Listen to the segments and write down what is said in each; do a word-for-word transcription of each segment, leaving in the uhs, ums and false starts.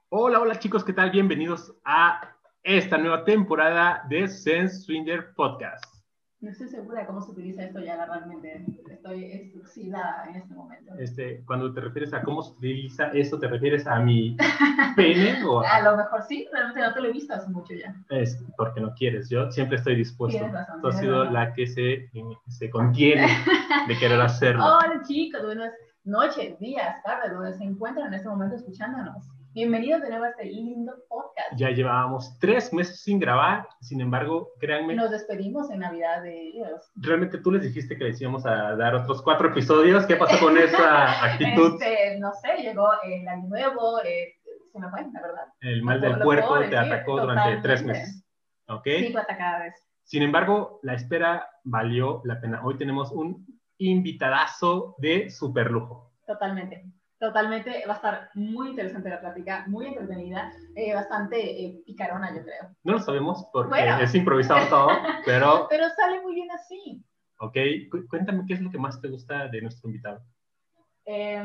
Hola, hola chicos, ¿qué tal? Bienvenidos a esta nueva temporada de Sense Swinger Podcast. No estoy segura de cómo se utiliza esto ya realmente. Estoy extruxida en este momento. Este, cuando te refieres a cómo se utiliza eso, ¿te refieres a mi pene? O a... a lo mejor sí, realmente no te lo he visto hace mucho ya. Es porque no quieres, yo siempre estoy dispuesto. Tienes razón. Tú has tienes sido razón. la que se, se contiene de querer hacerlo. Hola chicos, buenas noches, días, tardes, donde se encuentran en este momento escuchándonos. Bienvenidos de nuevo a este lindo podcast. Ya llevábamos tres meses sin grabar, sin embargo, créanme. Nos despedimos en Navidad de ellos. Realmente tú les dijiste que les íbamos a dar otros cuatro episodios. ¿Qué pasó con esa actitud? Este, no sé, llegó el año nuevo, eh, se me fue, la verdad. El mal Lo- del lo puerco puedo te decir, atacó durante totalmente. tres meses. ¿Ok? Sí, fue atacada vez. Sin embargo, la espera valió la pena. Hoy tenemos un invitadazo de super lujo. Totalmente. Totalmente, va a estar muy interesante la plática, muy entretenida, eh, bastante eh, picarona, yo creo. No lo sabemos porque Bueno. es improvisado todo, pero... Pero sale muy bien así. Ok, Cu- cuéntame qué es lo que más te gusta de nuestro invitado. Eh,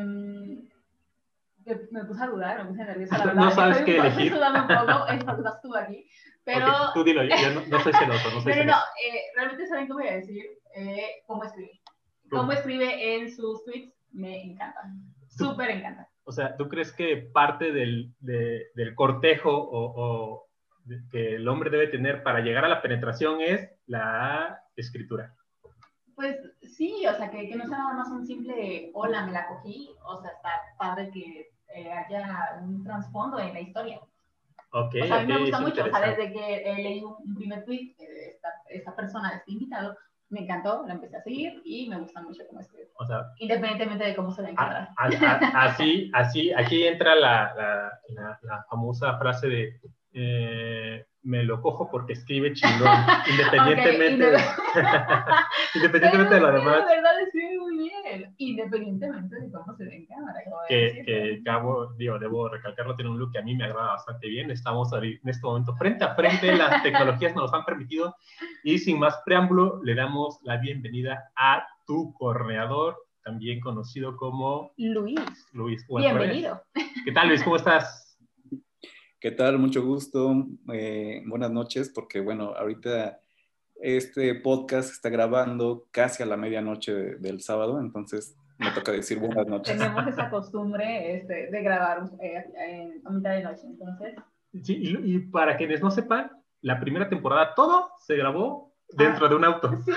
me puse a dudar, me puse nerviosa, la verdad. No sabes estoy qué un, elegir. Estoy sudando un poco, estás tú aquí, pero... Okay, tú dilo, yo, yo no, no soy celoso, no soy no, no, celoso. no, eh, realmente saben qué voy a decir, eh, cómo escribe. Cómo ¿Cómo? escribe en sus tweets, me encanta, súper encanta. O sea, ¿tú crees que parte del, de, del cortejo o, o de, que el hombre debe tener para llegar a la penetración es la escritura? Pues sí, o sea, que, que no sea nada más un simple hola, me la cogí, o sea, está padre que eh, haya un trasfondo en la historia. Ok, o sea, a mí ok, me gusta es mucho, o sea, desde que eh, leí un, un primer tweet de esta, esta persona, de este invitado, me encantó, lo empecé a seguir y me gusta mucho cómo escribe. O sea, independientemente de cómo se va a encontrar. A, a, a, así, así, aquí entra la, la, la, la famosa frase de eh, me lo cojo porque escribe chingón, independientemente, okay, de, independientemente de lo demás. La verdad escribe muy bien, independientemente de cómo se ve en cámara. Que, que Cabo, digo, debo recalcarlo, tiene un look que a mí me agrada bastante bien. Estamos en este momento frente a frente, las tecnologías nos han permitido. Y sin más preámbulo, le damos la bienvenida a tu corneador, también conocido como Luis. Luis. Bienvenido. ¿Qué tal, Luis? ¿Cómo estás? ¿Qué tal? Mucho gusto. Eh, buenas noches, porque bueno, ahorita este podcast se está grabando casi a la medianoche de, del sábado, entonces me toca decir buenas noches. Tenemos esa costumbre este, de grabar eh, eh, a mitad de noche, entonces. Sí, y, y para quienes no sepan, la primera temporada todo se grabó dentro ah, de un auto. Sí.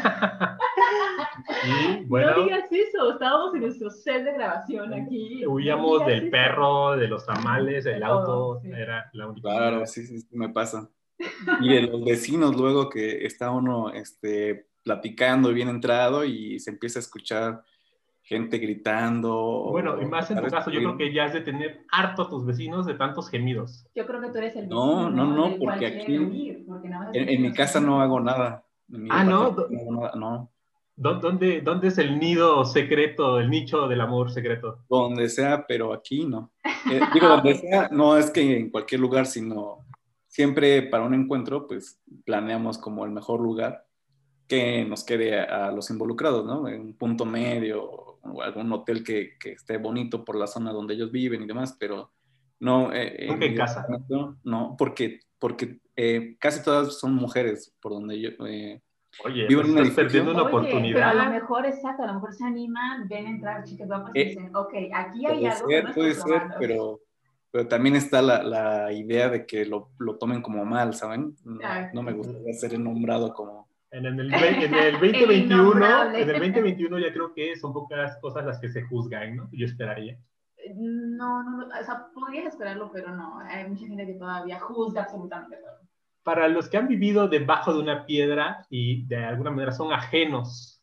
Y bueno, no digas eso, estábamos en nuestro set de grabación aquí. Huíamos no del eso. perro, de los tamales, el de auto, todo, sí. Era la única. Claro, sí, sí, sí, me pasa. Y de los vecinos luego que está uno este, platicando bien entrado y se empieza a escuchar gente gritando. Bueno, y más en tu caso, yo creo que ya has de tener harto a tus vecinos de tantos gemidos. Yo creo que tú eres el vecino. No, no, no, del porque aquí huir, porque nada más en, en mi casa no hago nada. En mi ah, ¿no? no hago nada, no. ¿Dónde, ¿Dónde es el nido secreto, el nicho del amor secreto? Donde sea, pero aquí no. Eh, digo, donde sea, no es que en cualquier lugar, sino siempre para un encuentro, pues planeamos como el mejor lugar que nos quede a, a los involucrados, ¿no? En un punto medio o algún hotel que, que esté bonito por la zona donde ellos viven y demás, pero no. Eh, Nunca en, en casa. No, porque, porque eh, casi todas son mujeres por donde yo... Eh, Oye, pues estás perdiendo una Oye, oportunidad. Pero a lo mejor, exacto, a lo mejor se animan, ven a entrar chicas guapas y eh, dicen, ok, aquí hay puede algo ser, que no puede estoy ser, probando. pero, pero también está la, la idea de que lo, lo tomen como mal, ¿saben? No, no me gustaría ser nombrado como... En el, en el veinte veintiuno, en el veinte veintiuno ya creo que son pocas cosas las que se juzgan, ¿no? Yo esperaría. No, no, o sea, podrías esperarlo, pero no. Hay mucha gente que todavía juzga absolutamente todo. Para los que han vivido debajo de una piedra y de alguna manera son ajenos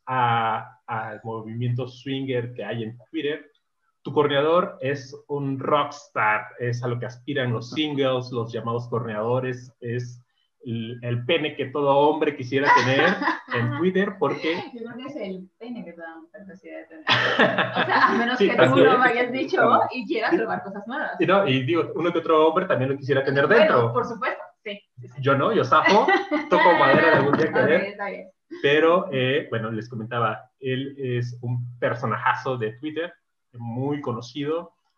al movimiento swinger que hay en Twitter, tu corneador es un rockstar, es a lo que aspiran los singles, los llamados corneadores, es el, el pene que todo hombre quisiera tener en Twitter, porque... Yo creo que es el pene que toda mujer quisiera tener. O sea, a menos sí, que tú lo hayas dicho y quieras probar cosas nuevas. Y, no, y digo, uno que otro hombre también lo quisiera tener bueno, dentro. Por supuesto, sí, sí, sí. Yo no, yo zafo, toco madera de algún día querer. Okay, está bien. Pero, eh, bueno, les comentaba, él es un personajazo de Twitter, muy conocido,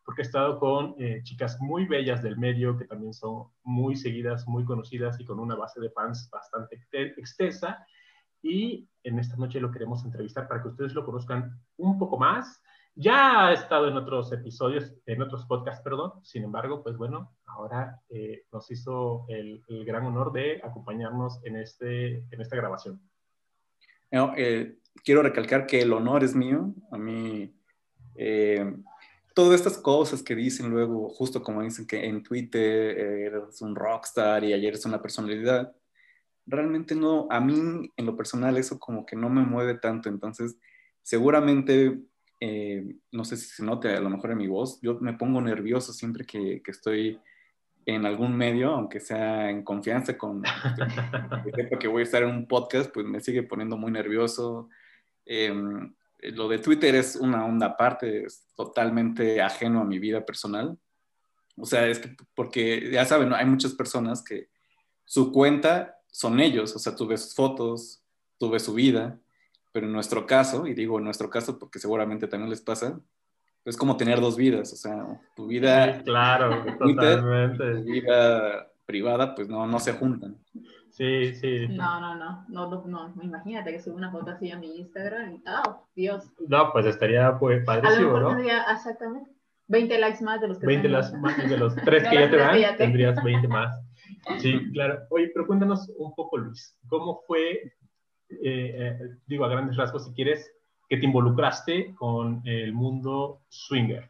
porque he estado con eh, chicas muy bellas del medio, que también son muy seguidas, muy conocidas y con una base de fans bastante extensa. Y en esta noche lo queremos entrevistar para que ustedes lo conozcan un poco más. Ya ha estado en otros episodios, en otros podcasts, perdón. Sin embargo, pues bueno, ahora eh, nos hizo el, el gran honor de acompañarnos en, este, en esta grabación. No, eh, quiero recalcar que el honor es mío. A mí, eh, todas estas cosas que dicen luego, justo como dicen que en Twitter eh, eres un rockstar y ayer eres una personalidad, realmente no, a mí en lo personal eso como que no me mueve tanto. Entonces, seguramente, eh, no sé si se note a lo mejor en mi voz, yo me pongo nervioso siempre que, que estoy en algún medio, aunque sea en confianza con, que sepa que voy a estar en un podcast, pues me sigue poniendo muy nervioso. Eh, lo de Twitter es una onda aparte, es totalmente ajeno a mi vida personal. O sea, es que, porque ya saben, ¿no? Hay muchas personas que su cuenta son ellos, o sea, tú ves sus fotos, tú ves su vida, pero en nuestro caso, y digo en nuestro caso porque seguramente también les pasa, es como tener dos vidas, o sea, tu vida Sí, claro, de Twitter y tu totalmente. vida privada, pues no, no se juntan. Sí, sí. No, no, no, no, no, no. Imagínate que subo una foto así a mi Instagram y, oh, Dios. No, pues estaría pues, A lo padrísimo, mejor ¿no? tendría exactamente veinte likes más de los que veinte tengo. las más de los tres De que los ya te tres que dan, ya tengo. tendrías veinte más. Sí, claro. Oye, pero cuéntanos un poco, Luis, ¿cómo fue, eh, eh, digo a grandes rasgos si quieres, que te involucraste con el mundo swinger?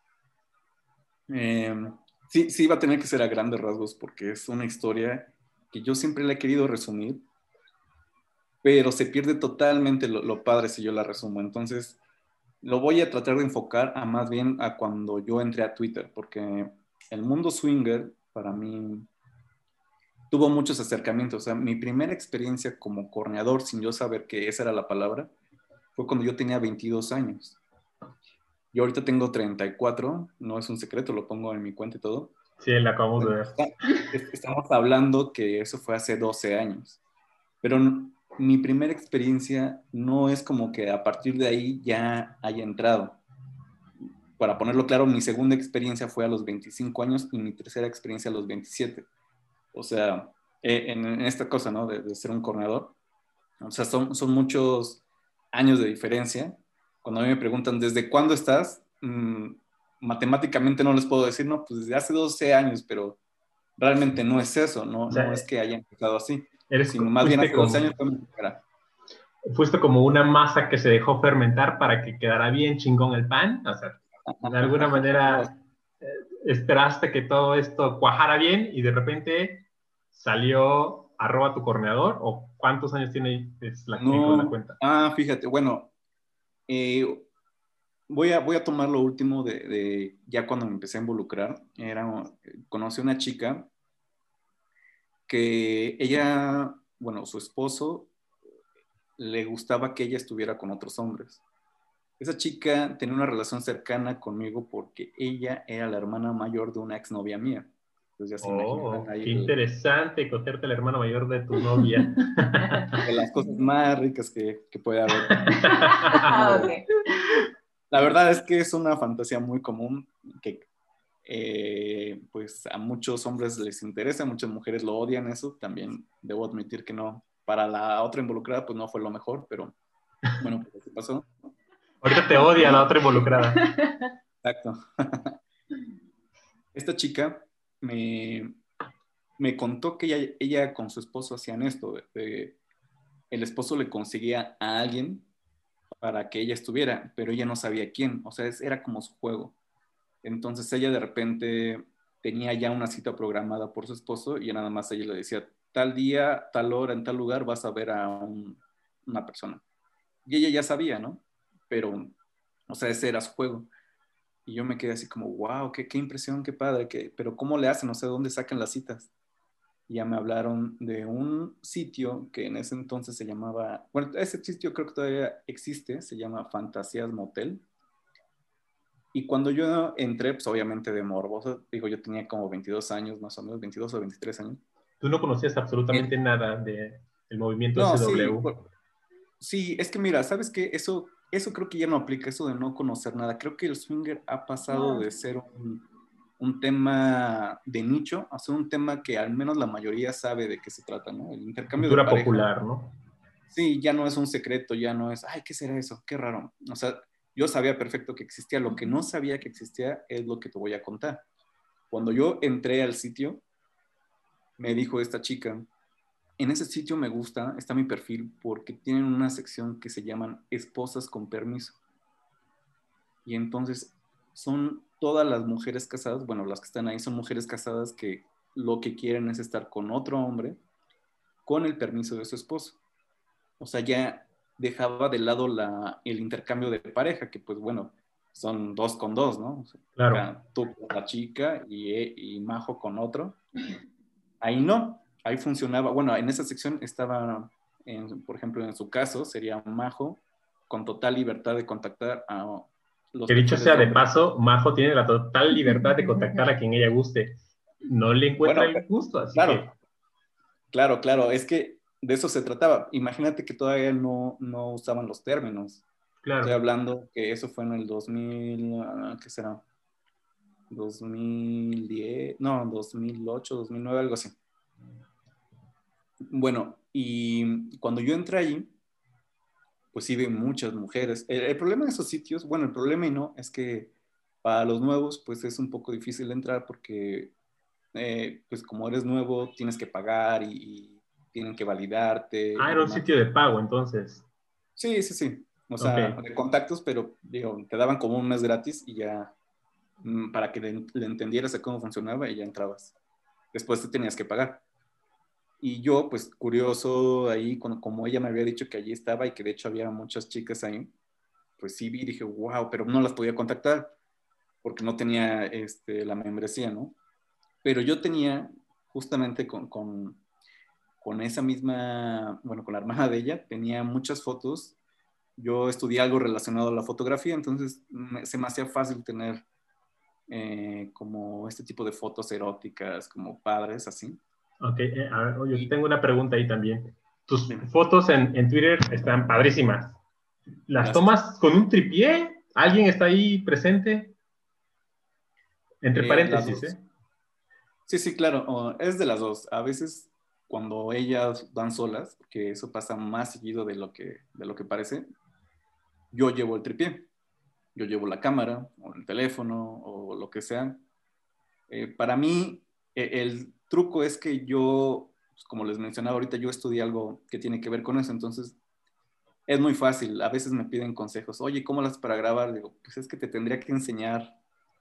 Eh, sí, sí va a tener que ser a grandes rasgos porque es una historia que yo siempre la he querido resumir, pero se pierde totalmente lo, lo padre si yo la resumo. Entonces, lo voy a tratar de enfocar a más bien a cuando yo entré a Twitter, porque el mundo swinger para mí tuvo muchos acercamientos. O sea, mi primera experiencia como corneador, sin yo saber que esa era la palabra, fue cuando yo tenía veintidós años. Yo ahorita tengo treinta y cuatro, no es un secreto, lo pongo en mi cuenta y todo. Sí, la acabamos de ver. Estamos hablando que eso fue hace doce años. Pero mi primera experiencia no es como que a partir de ahí ya haya entrado. Para ponerlo claro, mi segunda experiencia fue a los veinticinco años y mi tercera experiencia a los veintisiete. O sea, en, en esta cosa, ¿no? De, de ser un corredor. O sea, son, son muchos años de diferencia. Cuando a mí me preguntan, ¿desde cuándo estás? Mm, matemáticamente no les puedo decir, no, pues desde hace doce años, pero realmente no es eso, no, O sea, no es que haya empezado así, eres, sino más bien fuiste hace doce como, años fue mi primera. fuiste como una masa que se dejó fermentar para que quedara bien chingón el pan. O sea, de alguna manera eh, esperaste que todo esto cuajara bien y de repente salió arroba tu corneador. ¿O cuántos años tiene es la, con la No, cuenta? ah, fíjate, bueno, eh, voy, a, voy a tomar lo último de, de ya cuando me empecé a involucrar. Era, conocí a una chica que ella, bueno, su esposo le gustaba que ella estuviera con otros hombres. Esa chica tenía una relación cercana conmigo porque ella era la hermana mayor de una exnovia mía. Entonces ya se imaginarán Oh, ahí qué el, interesante cogerte la hermana mayor de tu novia. de las cosas más ricas que, que puede haber. Ah, ok. La verdad es que es una fantasía muy común que eh, pues a muchos hombres les interesa, a muchas mujeres lo odian eso. También debo admitir que no, para la otra involucrada pues no fue lo mejor, pero bueno, pues así pasó. Ahorita te odia la otra involucrada. Exacto. Esta chica me, me contó que ella, ella con su esposo hacían esto. De, de, el esposo le conseguía a alguien para que ella estuviera, pero ella no sabía quién. O sea, es, era como su juego. Entonces ella de repente tenía ya una cita programada por su esposo y nada más ella le decía, tal día, tal hora, en tal lugar vas a ver a un, una persona. Y ella ya sabía, ¿no? Pero, o sea, ese era su juego. Y yo me quedé así como, wow, qué, qué impresión, qué padre, qué, pero ¿cómo le hacen? No sé, ¿dónde sacan las citas? Y ya me hablaron de un sitio que en ese entonces se llamaba, bueno, ese sitio creo que todavía existe, se llama Fantasías Motel. Y cuando yo entré, pues obviamente de morboso, digo, yo tenía como veintidós años, más o menos, veintidós o veintitrés años. Tú no conocías Eh, absolutamente nada del movimiento no, S sí, W. sí, es que mira, ¿sabes qué? Eso eso creo que ya no aplica, eso de no conocer nada. Creo que el swinger ha pasado No. de ser un, un tema de nicho a ser un tema que al menos la mayoría sabe de qué se trata, ¿no? El intercambio de Cultura pareja. popular, ¿no? Sí, ya no es un secreto, ya no es, ay, ¿qué será eso? Qué raro. O sea, yo sabía perfecto que existía. Lo que no sabía que existía es lo que te voy a contar. Cuando yo entré al sitio, me dijo esta chica, en ese sitio me gusta, está mi perfil, porque tienen una sección que se llaman esposas con permiso. Y entonces son todas las mujeres casadas, bueno, las que están ahí son mujeres casadas que lo que quieren es estar con otro hombre con el permiso de su esposo. O sea, ya dejaba de lado la, el intercambio de pareja, que pues bueno, son dos con dos, ¿no? O sea, Claro. tú con la chica y, y Majo con otro. Ahí no, ahí funcionaba, bueno, en esa sección estaba, en, por ejemplo, en su caso, sería Majo con total libertad de contactar a los Que dicho perfiles sea de de hombres. paso, Majo tiene la total libertad de contactar a quien ella guste. No le encuentra Bueno, el gusto, así claro, que... claro, claro, es que de eso se trataba. Imagínate que todavía no, no usaban los términos. Estoy Claro. hablando que eso fue en el dos mil, ¿qué será? dos mil diez, no, dos mil ocho, dos mil nueve, algo así. Bueno, y cuando yo entré allí, pues sí vi muchas mujeres. El, el problema de esos sitios, bueno, el problema y no, es que para los nuevos, pues es un poco difícil entrar porque, eh, pues como eres nuevo, tienes que pagar y, y tienen que validarte Ah, y era un demás. sitio de pago, entonces. Sí, sí, sí. O Ok. sea, de contactos, pero digo, te daban como un mes gratis y ya, mm, para que le, le entendieras a cómo funcionaba y ya entrabas. Después te tenías que pagar. Y yo, pues curioso ahí, cuando, como ella me había dicho que allí estaba y que de hecho había muchas chicas ahí, pues sí vi y dije, wow, pero no las podía contactar porque no tenía este, la membresía, ¿no? Pero yo tenía, justamente con, con, con esa misma, bueno, con la hermana de ella, tenía muchas fotos. Yo estudié algo relacionado a la fotografía, entonces me, se me hacía fácil tener eh, como este tipo de fotos eróticas, como padres, así. Ok, eh, a ver, oye, Y tengo una pregunta ahí también. Tus dime, fotos en, en Twitter están padrísimas. ¿Las gracias. tomas con un tripié? ¿Alguien está ahí presente? Entre Eh, las paréntesis, dos. ¿eh? Sí, sí, claro, oh, es de las dos. A veces cuando ellas van solas, que eso pasa más seguido de lo que, de lo que parece, yo llevo el tripié, yo llevo la cámara o el teléfono o lo que sea. Eh, para mí, eh, el truco es que yo, pues, como les mencionaba ahorita, yo estudié algo que tiene que ver con eso, entonces es muy fácil. A veces me piden consejos, oye, ¿cómo las para grabar? Digo, pues es que te tendría que enseñar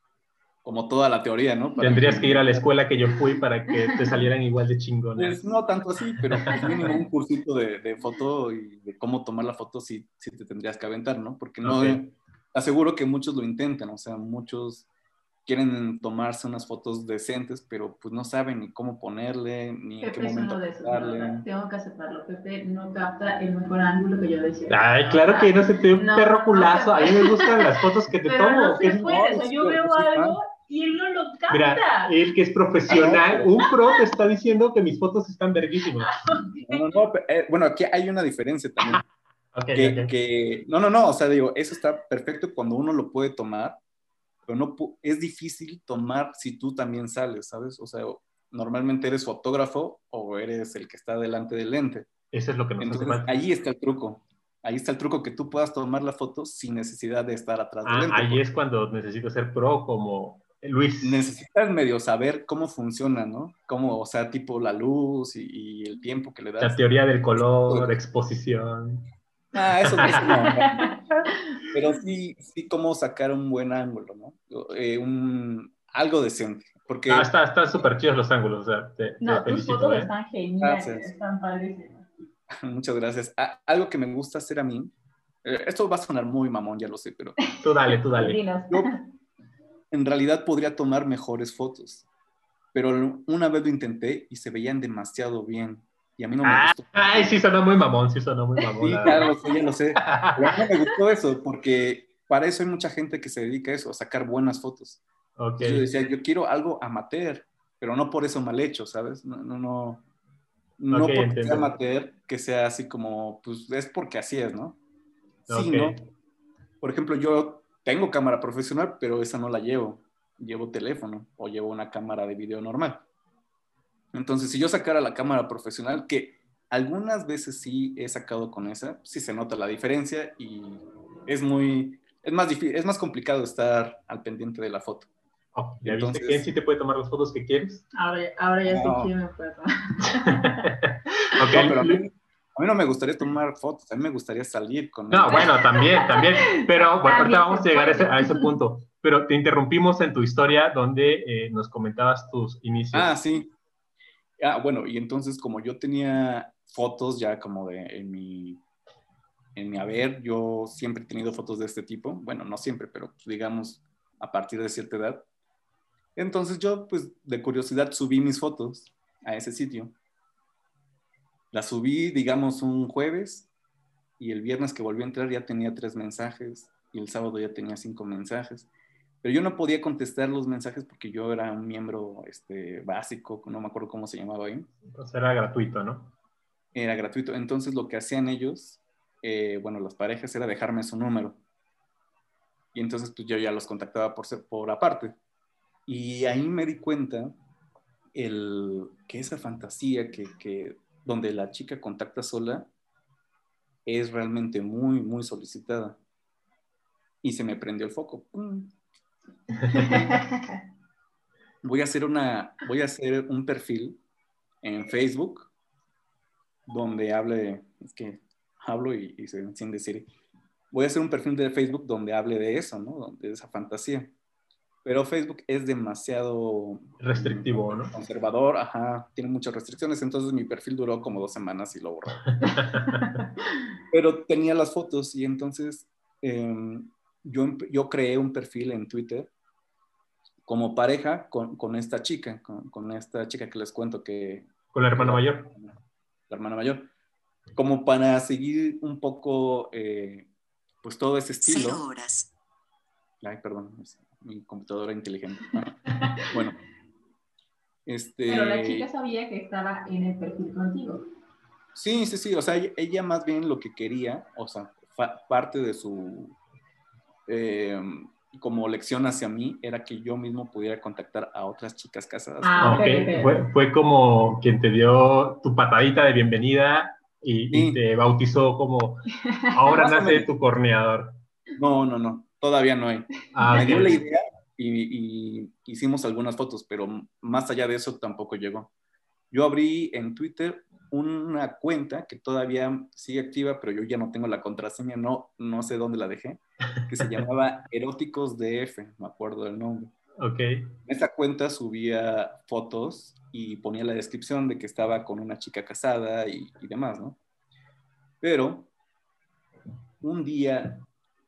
como toda la teoría, ¿no? Para Tendrías que ir que a la escuela que yo fui para que te salieran igual de pues chingonas. no tanto así, pero pues mínimo un cursito de, de foto y de cómo tomar la foto sí, sí te tendrías que aventar, ¿no? Porque no, Ok, eh, aseguro que muchos lo intentan, o sea, muchos quieren tomarse unas fotos decentes, pero pues no saben ni cómo ponerle, ni en qué Pepe es uno momento de esos, la verdad. apuntarle. Tengo que aceptarlo. Pepe no capta el mejor ángulo que yo decía. ay, claro que no se te ve un No, perro no culazo. A mí se me puede. gustan las fotos que te Pero no tomo. Que se es- puede. O No, sea, sí, yo yo, yo veo soy fan. algo y él no lo Mira, capta. el que es Ah, no, profesional, pero un pro te está diciendo que mis fotos están verguísimas. no, no, no, pero, eh, bueno, aquí hay una diferencia también. Ok, Que, ok. que, no, no, no, o sea, digo, eso está perfecto cuando uno lo puede tomar, pero no es difícil tomar si tú también sales, ¿sabes? O sea, normalmente eres fotógrafo o eres el que está delante del lente. Eso es lo que nos hace Entonces, falta. ahí está el truco. Ahí está el truco que tú puedas tomar la foto sin necesidad de estar atrás del Ah, lente, ahí es porque cuando necesito ser pro como Luis. necesitas medio saber cómo funciona, ¿no? Cómo, o sea, tipo la luz y, y el tiempo que le La das. teoría del Ese tipo color, de- exposición. Ah, eso, eso no, no. Pero sí, sí cómo sacar un buen ángulo, ¿no? Eh, un, algo decente, Ah, porque está, están súper chidos los ángulos, o sea, te, te No, tus felicito, fotos ¿eh? están geniales, gracias, están padrísimas. muchas gracias. Ah, algo que me gusta hacer a mí, eh, esto va a sonar muy mamón, ya lo sé, pero Tú dale, tú dale. Dinos. yo en realidad podría tomar mejores fotos, pero una vez lo intenté y se veían demasiado bien y a mí no me Ah, gustó. ay, sí sonó muy mamón, sí sonó muy mamón, Sí, la ya verdad. lo sé, ya lo sé, pero a mí no me gustó eso porque para eso hay mucha gente que se dedica a eso, a sacar buenas fotos. Ok, Entonces yo decía, yo quiero algo amateur, pero no por eso mal hecho, ¿sabes? No, no, no, ok, no porque sea entiendo. amateur, que sea así como, pues es porque así es, ¿no? Sí, Ok. ¿no? por ejemplo, yo tengo cámara profesional, pero esa no la llevo. Llevo teléfono o llevo una cámara de video normal. Entonces, si yo sacara la cámara profesional, que algunas veces sí he sacado con esa, sí se nota la diferencia y es muy, es más difícil, es más complicado estar al pendiente de la foto. Oh, ¿ya Entonces, viste quién sí te puede tomar las fotos que quieres? Ahora, ahora ya sé no. quién me puede tomar. Okay. No, pero a mí, a mí no me gustaría tomar fotos, a mí me gustaría salir con No, el- bueno, también, también. Pero bueno, ahorita También vamos a se llegar a ese, puede. a ese punto. Pero te interrumpimos en tu historia donde eh, nos comentabas tus inicios. Ah, sí. Ah, bueno, y entonces como yo tenía fotos ya como de en mi, en mi haber, yo siempre he tenido fotos de este tipo. Bueno, no siempre, pero digamos a partir de cierta edad. Entonces yo, pues de curiosidad, subí mis fotos a ese sitio. Las subí, digamos, un jueves y el viernes que volví a entrar ya tenía tres mensajes y el sábado ya tenía cinco mensajes. Pero yo no podía contestar los mensajes porque yo era un miembro este, básico, no me acuerdo cómo se llamaba ahí. Entonces era gratuito, ¿no? Era gratuito. Entonces lo que hacían ellos, eh, bueno, las parejas, era dejarme su número. Y entonces pues yo ya los contactaba por, por aparte. Y ahí me di cuenta el, que esa fantasía que, que donde la chica contacta sola es realmente muy, muy solicitada. Y se me prendió el foco. ¡Pum! Voy a hacer una, voy a hacer un perfil en Facebook donde hable, es que hablo y, y se enciende Siri. Voy a hacer un perfil de Facebook donde hable de eso, ¿no? De esa fantasía. Pero Facebook es demasiado restrictivo, ¿no? Conservador, ajá, tiene muchas restricciones, entonces mi perfil duró como dos semanas y lo borré. Pero tenía las fotos y entonces eh, yo, yo creé un perfil en Twitter como pareja con, con esta chica, con, con esta chica que les cuento que... Con la hermana la, mayor. La hermana mayor. Como para seguir un poco, eh, pues todo ese estilo. Cero horas. Ay, perdón, es mi computadora inteligente. Ah, bueno. Este... Pero la chica sabía que estaba en el perfil contigo. Sí, sí, sí, o sea, ella, ella más bien lo que quería, o sea, fa, parte de su, eh, como lección hacia mí, era que yo mismo pudiera contactar a otras chicas casadas. Ah, Ok, okay, okay. Fue, fue como quien te dio tu patadita de bienvenida y, Sí. y te bautizó como, ahora Más o nace menos. tu corneador. No, no, no, todavía no hay. Ah, Me ok. dio la idea y, y hicimos algunas fotos, pero más allá de eso tampoco llegó. Yo abrí en Twitter una cuenta que todavía sigue activa, pero yo ya no tengo la contraseña, no, no sé dónde la dejé, que se llamaba Eróticos D F, me acuerdo del nombre. Ok. En esa cuenta subía fotos y ponía la descripción de que estaba con una chica casada y, y demás, ¿no? Pero un día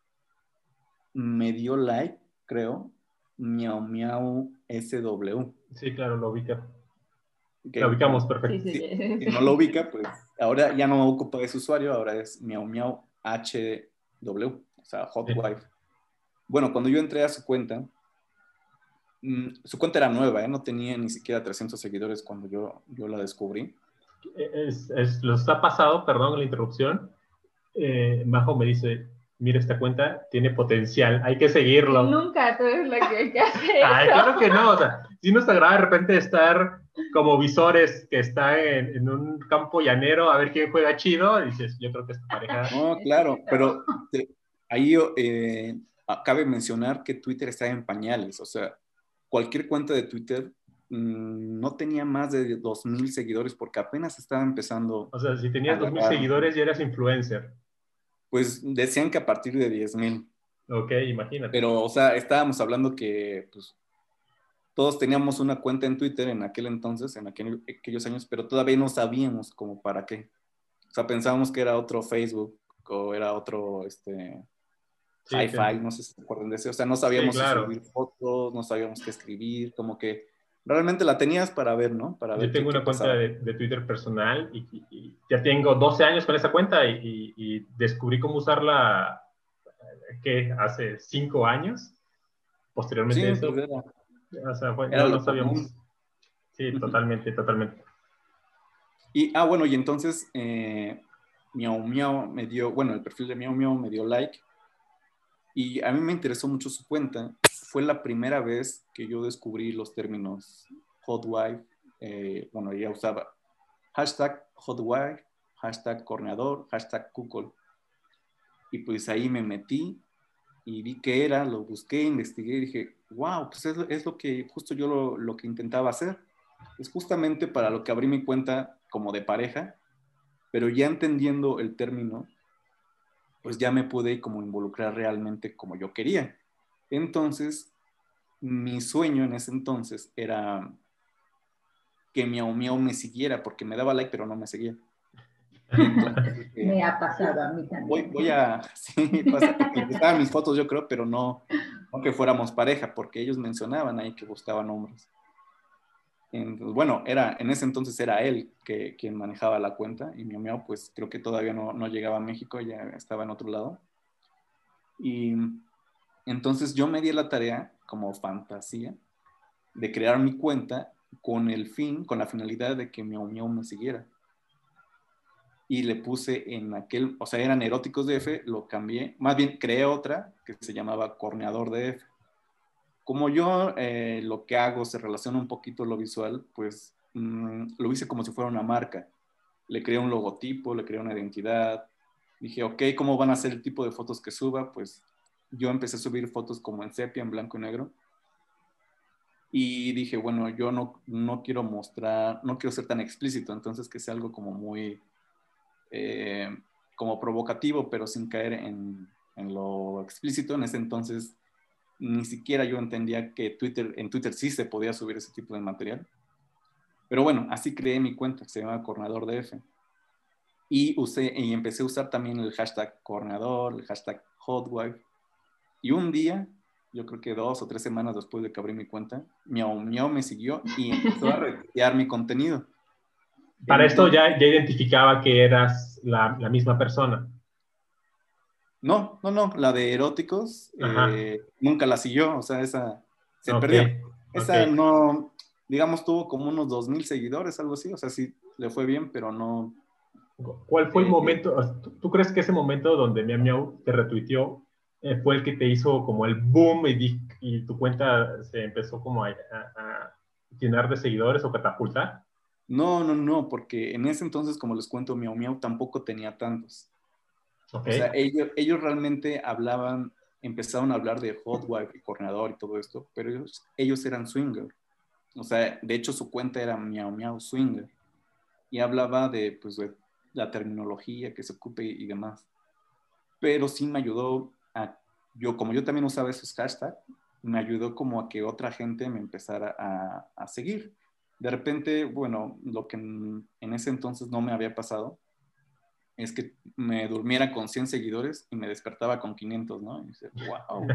me dio like, creo, Miau Miau S W. Sí, claro, lo ubica. Que, Lo ubicamos bueno, perfecto. Sí, sí, si, sí. si no lo ubica, pues ahora ya no ocupa ese usuario, ahora es Miau Miau H W, o sea, Hot Sí. Wife. Bueno, cuando yo entré a su cuenta, mmm, su cuenta era nueva, ¿eh? No tenía ni siquiera trescientos seguidores cuando yo, yo la descubrí. Es, es, los ha pasado, perdón la interrupción. Eh, Majo me dice, mira esta cuenta, tiene potencial, hay que seguirlo. Nunca tú eres la que, que hace Ay, eso. claro que no, o sea, si nos agrada de repente estar como visores que está en, en un campo llanero a ver quién juega chido, y dices, yo creo que esta pareja... No, claro, pero te, ahí eh, cabe mencionar que Twitter está en pañales, o sea, cualquier cuenta de Twitter mmm, no tenía más de dos mil seguidores porque apenas estaba empezando. O sea, si a tenías dos mil agarrar. seguidores ya eras influencer. Pues decían que a partir de diez mil. Ok, imagínate. Pero, o sea, estábamos hablando que pues, todos teníamos una cuenta en Twitter en aquel entonces, en aquel, aquellos años, pero todavía no sabíamos como para qué. O sea, pensábamos que era otro Facebook o era otro, este, Sí, Hi-Fi, claro. no sé si se acuerdan de eso. O sea, no sabíamos Sí, claro. si subir fotos, no sabíamos qué escribir, como que realmente la tenías para ver, ¿no? Para ver Yo tengo qué, qué una cuenta pasaba. de, de Twitter personal y, y, y ya tengo doce años con esa cuenta y, y, y descubrí cómo usarla que hace cinco años. Posteriormente Sí, a eso, pues era, o sea, fue, era no, no lo sabíamos. común. Sí, Uh-huh. totalmente, totalmente. Y, ah, bueno, y entonces eh, Miau Miau me dio, bueno, el perfil de Miau Miau me dio like Y a mí me interesó mucho su cuenta. Fue la primera vez que yo descubrí los términos hotwife. Eh, bueno, ella usaba hashtag hotwife, hashtag corneador, hashtag cuckold. Y pues ahí me metí y vi qué era, lo busqué, investigué y dije, wow, pues es, es lo que justo yo lo, lo que intentaba hacer. Es justamente para lo que abrí mi cuenta como de pareja, pero ya entendiendo el término, pues ya me pude como involucrar realmente como yo quería. Entonces, mi sueño en ese entonces era que Miau Miau me siguiera, porque me daba like, pero no me seguía. Entonces dije, Me ha pasado a mí voy, también. voy a, sí, pasa, porque le gustaban mis fotos, yo creo, pero no, no que fuéramos pareja, porque ellos mencionaban ahí que gustaban hombres. Entonces, bueno, era, en ese entonces era él que, quien manejaba la cuenta, y Miau Miau, pues creo que todavía no, no llegaba a México, ya estaba en otro lado. Y entonces yo me di la tarea, como fantasía, de crear mi cuenta con el fin, con la finalidad de que Miau Miau me siguiera. Y le puse en aquel, o sea, eran eróticos D F, lo cambié, más bien creé otra que se llamaba Corneador D F. Como yo eh, lo que hago se relaciona un poquito lo visual, pues mmm, lo hice como si fuera una marca. Le creé un logotipo, le creé una identidad. Dije, ok, ¿cómo van a ser el tipo de fotos que suba? Pues yo empecé a subir fotos como en sepia, en blanco y negro. Y dije, bueno, yo no, no quiero mostrar, no quiero ser tan explícito, entonces que sea algo como muy, eh, como provocativo, pero sin caer en, en lo explícito. En ese entonces ni siquiera yo entendía que Twitter, en Twitter sí se podía subir ese tipo de material. Pero bueno, así creé mi cuenta, que se llama Corneador D F. Y, usé, y empecé a usar también el hashtag Corneador, el hashtag Hotwife. Y un día, yo creo que dos o tres semanas después de que abrí mi cuenta, Miau Miau me siguió y empezó a retuitear mi contenido. Para esto Entonces, ya, ya identificaba que eras la, la misma persona. no, no, no, la de eróticos Ajá. eh, nunca la siguió, o sea, esa se Ok, perdió. ok. Esa no, digamos, tuvo como unos dos mil seguidores, algo así, o sea, sí le fue bien, pero no. ¿Cuál fue el Eh, momento? ¿Tú, tú crees que ese momento donde Miau Miau te retuiteó eh, fue el que te hizo como el boom y, di- y tu cuenta se empezó como a, a- a llenar de seguidores o catapultar? no, no, no, porque en ese entonces, como les cuento, Miau Miau tampoco tenía tantos. Ok. O sea, ellos, ellos realmente hablaban, empezaron a hablar de Hotwife y Corneador y todo esto, pero ellos, ellos eran swinger. O sea, de hecho su cuenta era Miau Miau Swinger y hablaba de, pues, de la terminología que se ocupe y, y demás. Pero sí me ayudó a, yo como yo también usaba esos hashtags, me ayudó como a que otra gente me empezara a, a seguir. De repente, bueno, lo que en, en ese entonces no me había pasado es que me durmiera con cien seguidores y me despertaba con quinientos, ¿no? Y dice, wow.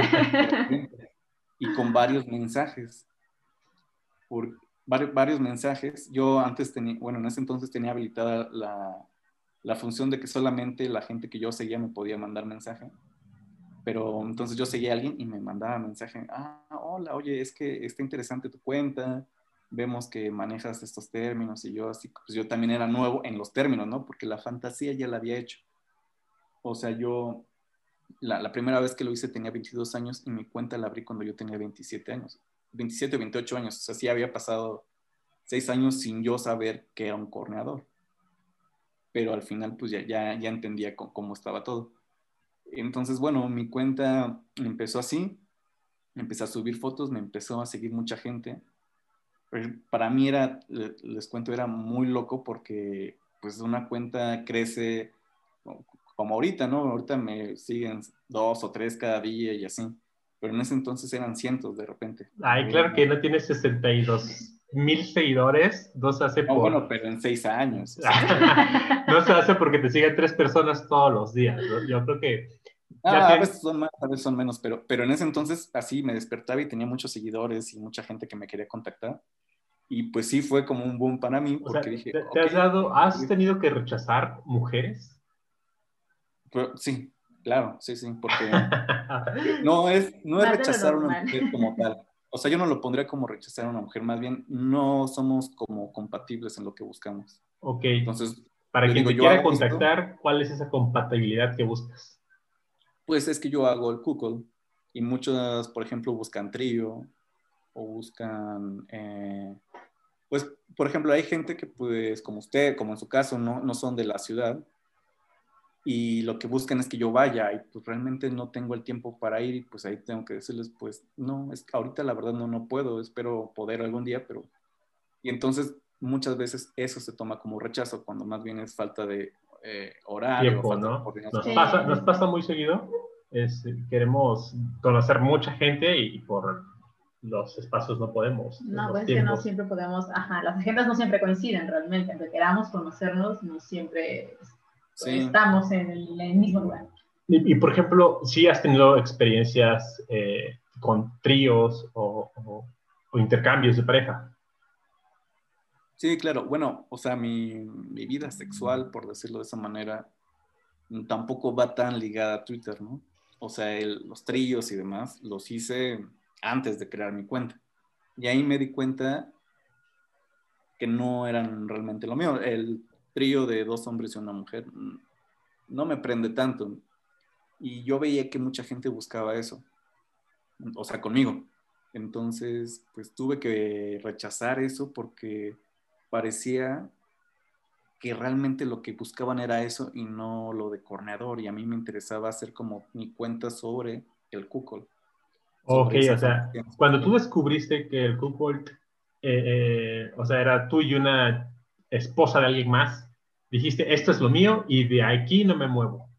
Y con varios mensajes. Por varios, varios mensajes. Yo antes tenía, bueno, en ese entonces tenía habilitada la, la función de que solamente la gente que yo seguía me podía mandar mensaje. Pero entonces yo seguía a alguien y me mandaba mensaje. Ah, hola, oye, es que está interesante tu cuenta. Vemos que manejas estos términos y yo así, pues yo también era nuevo en los términos, ¿no? Porque la fantasía ya la había hecho. O sea, yo la, la primera vez que lo hice tenía veintidós años y mi cuenta la abrí cuando yo tenía veintisiete años. veintisiete o veintiocho años. O sea, sí había pasado seis años sin yo saber que era un corneador. Pero al final, pues ya, ya, ya entendía cómo, cómo estaba todo. Entonces, bueno, mi cuenta empezó así. Empecé a subir fotos, me empezó a seguir mucha gente. Pero para mí era, les cuento, era muy loco porque pues una cuenta crece como ahorita, ¿no? Ahorita me siguen dos o tres cada día y así. Pero en ese entonces eran cientos de repente. Ay, Yo claro era... que no tienes sesenta y dos mil seguidores, no se hace No, por... bueno, pero en seis años. O sea. No se hace porque te siguen tres personas todos los días, ¿no? Yo creo que ya Ah, a tienes... veces son más, a veces son menos, pero, pero en ese entonces así me despertaba y tenía muchos seguidores y mucha gente que me quería contactar. Y pues sí fue como un boom para mí O porque sea, dije, te, te ok, has dado, has tenido que rechazar mujeres. pero, sí, claro, sí, sí, porque no es, no es Más de lo rechazar a una normal. mujer como tal. O sea, yo no lo pondría como rechazar a una mujer, más bien no somos como compatibles en lo que buscamos. Ok, Entonces, para yo quien digo, te yo quiera hago esto, contactar, ¿cuál es esa compatibilidad que buscas? Pues es que yo hago el cuckold y muchos, por ejemplo, buscan trío o buscan, eh, pues, por ejemplo, hay gente que, pues, como usted, como en su caso, no, no son de la ciudad y lo que buscan es que yo vaya y pues realmente no tengo el tiempo para ir y pues ahí tengo que decirles, pues, no, es que ahorita la verdad no, no puedo, espero poder algún día, pero... Y entonces muchas veces eso se toma como rechazo cuando más bien es falta de eh, horario, Tiempo, falta de ¿no? Nos coordinación. Sí, pasa, nos justo. pasa muy seguido. Es, queremos conocer mucha gente y por los espacios no podemos, No, los pues es que no tiempos. siempre podemos, ajá, las agendas no siempre coinciden realmente, aunque queramos conocernos, no siempre Sí, estamos en el, en el mismo lugar. Y, y, por ejemplo, ¿sí has tenido experiencias eh, con tríos o, o, o intercambios de pareja? sí, claro. Bueno, o sea, mi, mi vida sexual, por decirlo de esa manera, tampoco va tan ligada a Twitter, ¿no? O sea, el, los trillos y demás los hice antes de crear mi cuenta. Y ahí me di cuenta que no eran realmente lo mío. El trío de dos hombres y una mujer mm, no me prende tanto. Y yo veía que mucha gente buscaba eso, o sea, conmigo. Entonces, pues tuve que rechazar eso porque parecía que realmente lo que buscaban era eso y no lo de corneador. Y a mí me interesaba hacer como mi cuenta sobre el cuckold, Ok, sobre esa o sea, fantasía. cuando tú descubriste que el cuckold, eh, eh, o sea, era tú y una esposa de alguien más, dijiste, esto es lo mío y de aquí no me muevo.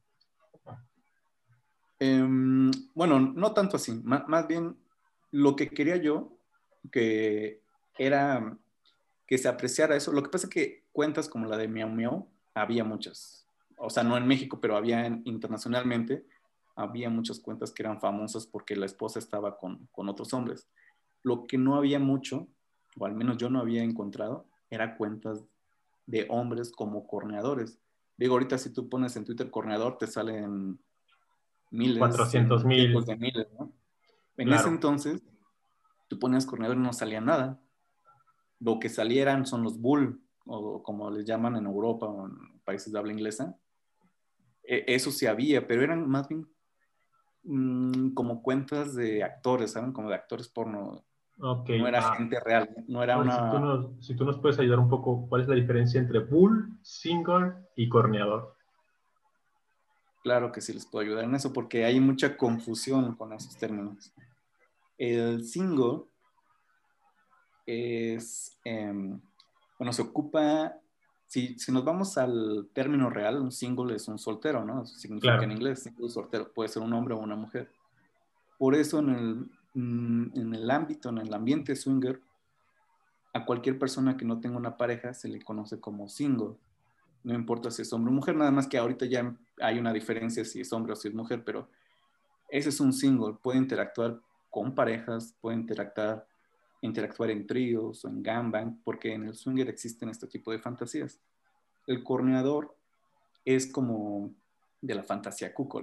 Um, bueno, no tanto así, más, más bien lo que quería yo, que era que se apreciara eso. Lo que pasa es que cuentas como la de Miau Miau, había muchas. O sea, no en México, pero había en, internacionalmente, había muchas cuentas que eran famosas porque la esposa estaba con, con otros hombres. Lo que no había mucho, o al menos yo no había encontrado, era cuentas de hombres como corneadores. Digo, ahorita si tú pones en Twitter corneador, te salen miles, cuatrocientos cien, cientos mil, de miles, ¿no? En ese claro. entonces, tú ponías corneador y no salía nada. Lo que salieran son los bull, o como les llaman en Europa o en países de habla inglesa. E eso sí había, pero eran más bien mmm, como cuentas de actores, ¿saben? Como de actores porno. Ok, No era ah, gente real, no era a ver, si tú, una... nos, si tú nos puedes ayudar un poco, ¿cuál es la diferencia entre bull, singer y corneador? Claro que sí les puedo ayudar en eso, porque hay mucha confusión con esos términos. El single es, eh, bueno, se ocupa, si, si nos vamos al término real, un single es un soltero, ¿no? Eso significa en Claro. inglés, single soltero, puede ser un hombre o una mujer. Por eso en el, mm, en el ámbito, en el ambiente swinger, a cualquier persona que no tenga una pareja se le conoce como single. No importa si es hombre o mujer, nada más que ahorita ya hay una diferencia si es hombre o si es mujer, pero ese es un single. Puede interactuar con parejas, puede interactuar, interactuar en tríos o en gangbang, porque en el swinger existen este tipo de fantasías. El corneador es como de la fantasía cuckold.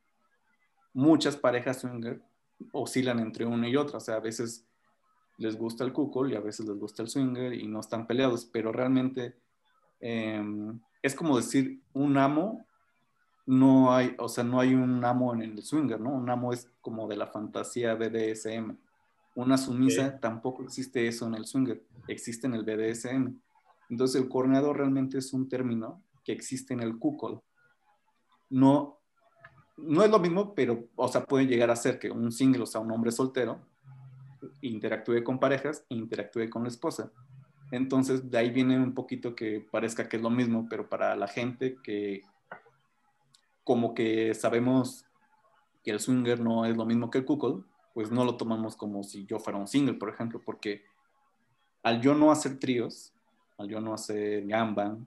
Muchas parejas swinger oscilan entre una y otra, o sea, a veces les gusta el cuckold y a veces les gusta el swinger y no están peleados, pero realmente eh, es como decir un amo, no hay, o sea, no hay un amo en el swinger, ¿no? Un amo es como de la fantasía B D S M. Una Okay. sumisa, tampoco existe eso en el swinger, existe en el B D S M. Entonces el corneador realmente es un término que existe en el cuckold. No, no es lo mismo, pero, o sea, puede llegar a ser que un single, o sea, un hombre soltero, interactúe con parejas e interactúe con la esposa. Entonces, de ahí viene un poquito que parezca que es lo mismo, pero para la gente que como que sabemos que el swinger no es lo mismo que el cuckold, pues no lo tomamos como si yo fuera un single, por ejemplo, porque al yo no hacer tríos, al yo no hacer gangbang,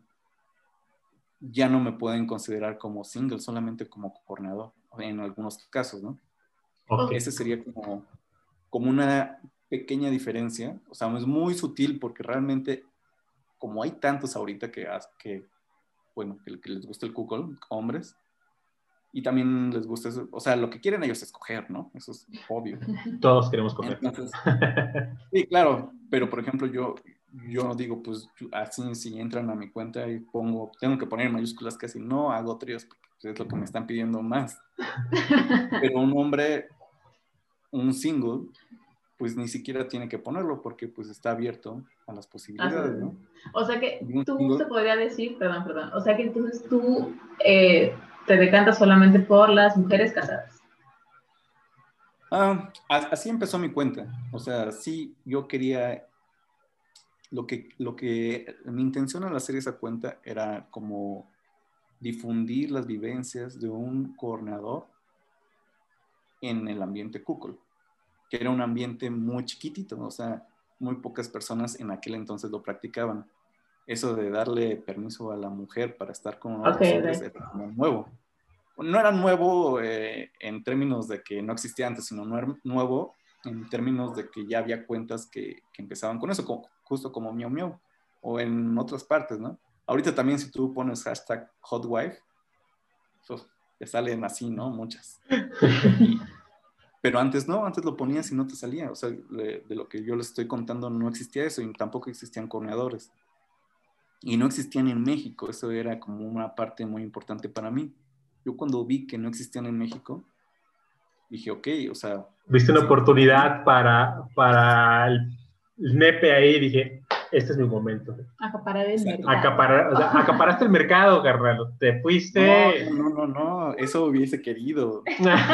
ya no me pueden considerar como single, solamente como corneador, en algunos casos, ¿no? Ok. Oh, Ese sería como, como una pequeña diferencia, o sea, no es muy sutil porque realmente, como hay tantos ahorita que, que bueno, que, que les gusta el cuckold, hombres, y también les gusta eso, o sea, lo que quieren ellos es coger, ¿no? Eso es obvio. Todos queremos coger. Entonces, sí, claro, pero por ejemplo, yo, yo no digo, pues así si entran a mi cuenta y pongo, tengo que poner mayúsculas casi, no hago tríos porque es lo que me están pidiendo más. Pero un hombre, un single, pues ni siquiera tiene que ponerlo porque pues está abierto a las posibilidades, ¿no? O sea que tú single, se podría decir, perdón, perdón, o sea que entonces tú eh, te decantas solamente por las mujeres casadas. Ah, así empezó mi cuenta. O sea, sí, yo quería, lo que, lo que, mi intención al hacer esa cuenta era como difundir las vivencias de un coordinador en el ambiente Kukol, que era un ambiente muy chiquitito, o sea, muy pocas personas en aquel entonces lo practicaban. Eso de darle permiso a la mujer para estar con otros okay, hombres okay. era como nuevo. No era nuevo eh, en términos de que no existía antes, sino no era nuevo en términos de que ya había cuentas que, que empezaban con eso, como, justo como Miau Miau, o en otras partes, ¿no? Ahorita también si tú pones hashtag hotwife, pues, te salen así, ¿no? Muchas. Y, pero antes no, antes lo ponías y no te salía. O sea, de, de lo que yo les estoy contando no existía eso y tampoco existían corneadores. Y no existían en México, eso era como una parte muy importante para mí. Yo cuando vi que no existían en México, dije, ok, o sea... Viste una sí, oportunidad para, para el, el nepe ahí y dije, este es mi momento. Acaparar el Exacto. mercado. Acaparar, o sea, acaparaste el mercado, carnal. Te fuiste... No, no, no, no, no, eso hubiese querido.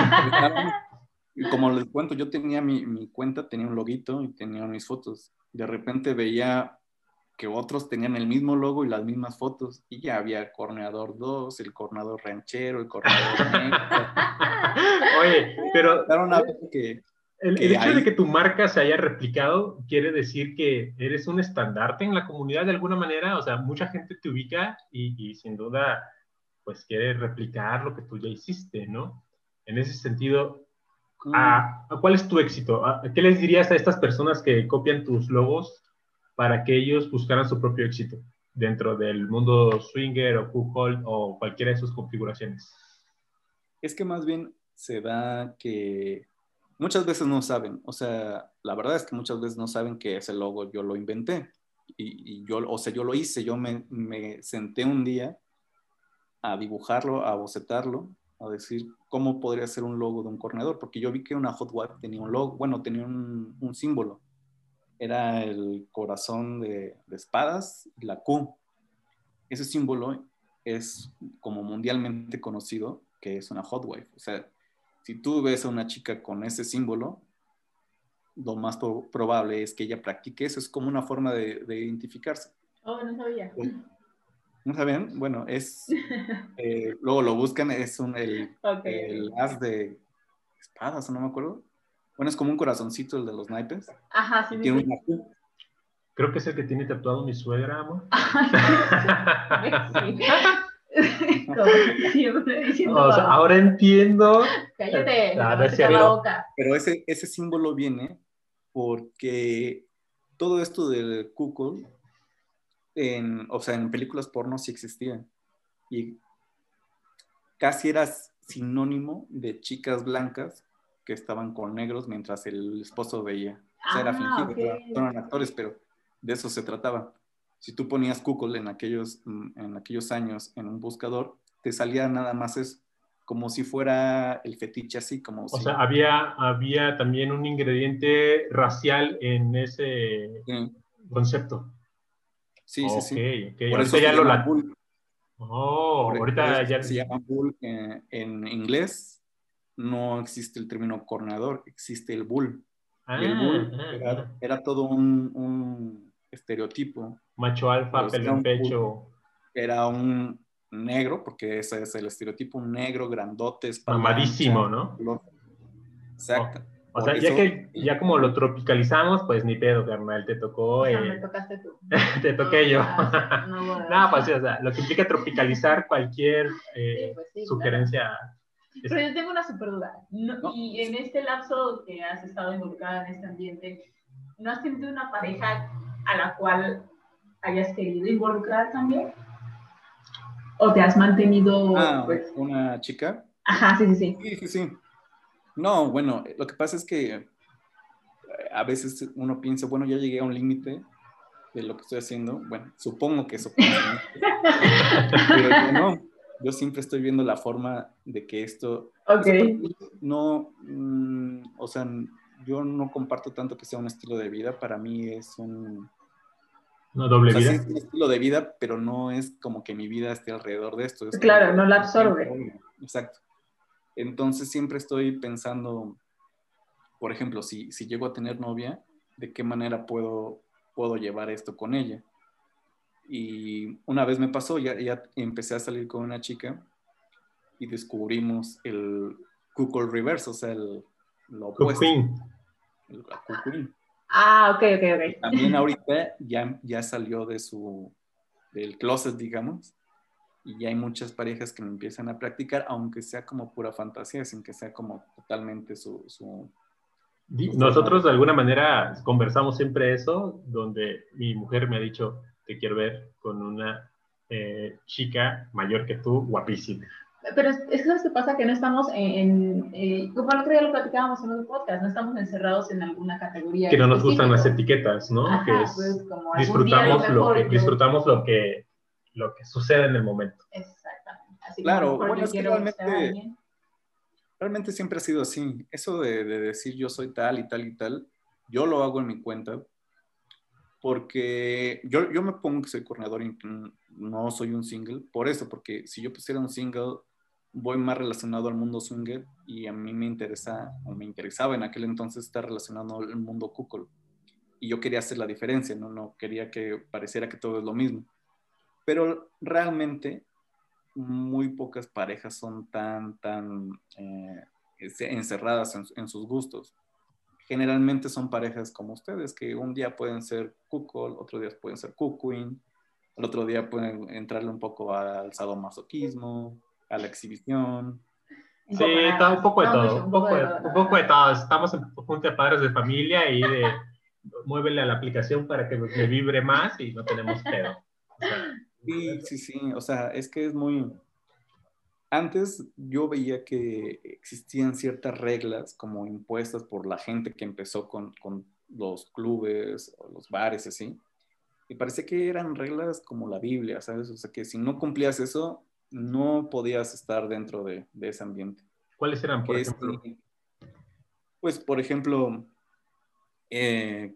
Como les cuento, yo tenía mi, mi cuenta, tenía un loguito y tenía mis fotos. De repente veía que otros tenían el mismo logo y las mismas fotos. Y ya había el Corneador dos, el Corneador Ranchero, el Corneador Negro. Oye, pero Era una vez que, el, que el hecho ahí... de que tu marca se haya replicado quiere decir que eres un estandarte en la comunidad de alguna manera. O sea, mucha gente te ubica y, y sin duda, pues quiere replicar lo que tú ya hiciste, ¿no? En ese sentido, ¿a, a cuál es tu éxito? ¿A, ¿Qué les dirías a estas personas que copian tus logos para que ellos buscaran su propio éxito dentro del mundo swinger o cuckold o cualquiera de sus configuraciones? Es que más bien se da que muchas veces no saben, o sea, la verdad es que muchas veces no saben que ese logo yo lo inventé y, y yo, o sea, yo lo hice, yo me, me senté un día a dibujarlo, a bocetarlo, a decir cómo podría ser un logo de un corredor, porque yo vi que una hot wife tenía un logo, bueno, tenía un, un símbolo, era el corazón de, de espadas y la Q. Ese símbolo es como mundialmente conocido que es una hot wife. O sea, si tú ves a una chica con ese símbolo, lo más pro probable es que ella practique eso. Es como una forma de, de identificarse. Oh, no sabía. ¿No saben? Bueno, es... Eh, luego lo buscan, es un, el, okay, el okay. as de espadas, no me acuerdo. Bueno, es como un corazoncito el de los naipes. Ajá, sí, y sí, tiene sí. una Q. Creo que es el que tiene tatuado mi suegra, amor. Sí. Como siempre diciendo. O sea, ahora entiendo. Cállate, Ah, no no es te la cierto. boca. Pero ese, ese símbolo viene porque todo esto del cuckold, en, o sea, en películas porno sí existía. Y casi era sinónimo de chicas blancas que estaban con negros mientras el esposo veía. O sea, era Ah, fingido, okay. era, eran actores, pero de eso se trataba. Si tú ponías cuckold en aquellos, en aquellos años en un buscador, te salía nada más eso, como si fuera el fetiche así, como O si... sea, había, había también un ingrediente racial en ese Sí, concepto. sí, sí. Ok, sí. ok. Por Ahorita eso se ya lo llaman la... bull. Oh, Por, por ahorita eso ya... se llaman bull eh, en inglés. No existe el término corneador, existe el bull. Y el Ah, bull ah, era, ah. era todo un, un estereotipo, Macho alfa, pero si pelo era en un bull, pecho, era un negro, porque ese es el estereotipo, un negro, grandote, espalda mamadísimo, ancha. ¿no? Color. Oh, Exacto. o Por sea, ya eso, que el ya como lo bull. tropicalizamos, pues ni pedo, carnal, te tocó, O sea, me eh, tocaste tú. te toqué yo. Ah, no, no, Nada, pues sí, o sea, lo que implica tropicalizar cualquier eh, sí, pues sí, sugerencia. Claro. Pero yo tengo una super duda. No, No, y en este lapso que has estado involucrada en este ambiente, ¿no has tenido una pareja a la cual hayas querido involucrar también? ¿O te has mantenido, ah, pues... una chica. Ajá, sí, sí, sí. Sí, sí, sí. No, bueno, lo que pasa es que a veces uno piensa, bueno, ya llegué a un límite de lo que estoy haciendo. Bueno, supongo que eso pasa, pero yo no. Yo siempre estoy viendo la forma de que esto... Ok. Eso para mí no, mm, o sea, yo no comparto tanto que sea un estilo de vida. Para mí es un... ¿No doble O sea, sí vida? es un estilo de vida, pero no es como que mi vida esté alrededor de esto. Es Claro, como no la un tiempo. absorbe. Exacto. Entonces siempre estoy pensando, por ejemplo, si, si llego a tener novia, ¿de qué manera puedo, puedo llevar esto con ella? Y una vez me pasó, ya, ya empecé a salir con una chica y descubrimos el cuckold reverse, o sea, el, lo opuesto, Queen. el cuckold. Ah, ok, ok, ok. También ahorita ya, ya salió de su, del closet, digamos, y ya hay muchas parejas que lo empiezan a practicar, aunque sea como pura fantasía, sin que sea como totalmente su, su, su forma Nosotros de... de alguna manera conversamos siempre eso, donde mi mujer me ha dicho, te quiero ver con una eh, chica mayor que tú, guapísima. Pero es, es que ¿qué pasa? Que no estamos en, en eh, como el otro día lo platicábamos en un podcast, no estamos encerrados en alguna categoría Que no nos específica. gustan las etiquetas, ¿no? Ajá, que es, pues como disfrutamos, algún día lo que, yo... disfrutamos lo que, lo que sucede en el momento. Exactamente. Así como a lo Claro, mejor bueno, yo es que quiero buscar a realmente, alguien. realmente siempre ha sido así. Eso de, de decir yo soy tal y tal y tal, yo lo hago en mi cuenta porque yo, yo me pongo que soy coordinador y no soy un single, por eso, porque si yo pusiera un single, voy más relacionado al mundo swinger y a mí me interesa, o me interesaba en aquel entonces estar relacionado al mundo cuckold. Y yo quería hacer la diferencia, ¿no? No quería que pareciera que todo es lo mismo. Pero realmente muy pocas parejas son tan, tan eh, encerradas en, en sus gustos. Generalmente son parejas como ustedes, que un día pueden ser cuckold, otro día pueden ser cuckquean, el otro día pueden entrarle un poco al sadomasoquismo, a la exhibición. Un Sí, poco nada todo, un más. poco de No todo, mucho, un un poco poco de de, todo. un poco de todo. Estamos en junta de padres de familia y de muévele a la aplicación para que me vibre más y no tenemos pedo. O sea, Sí, sí, sí, o sea, es que es muy... Antes yo veía que existían ciertas reglas como impuestas por la gente que empezó con, con los clubes o los bares y así. Y parecía que eran reglas como la Biblia, ¿sabes? O sea, que si no cumplías eso, no podías estar dentro de, de ese ambiente. ¿cuáles eran, por Que ejemplo? si, pues, por ejemplo, eh,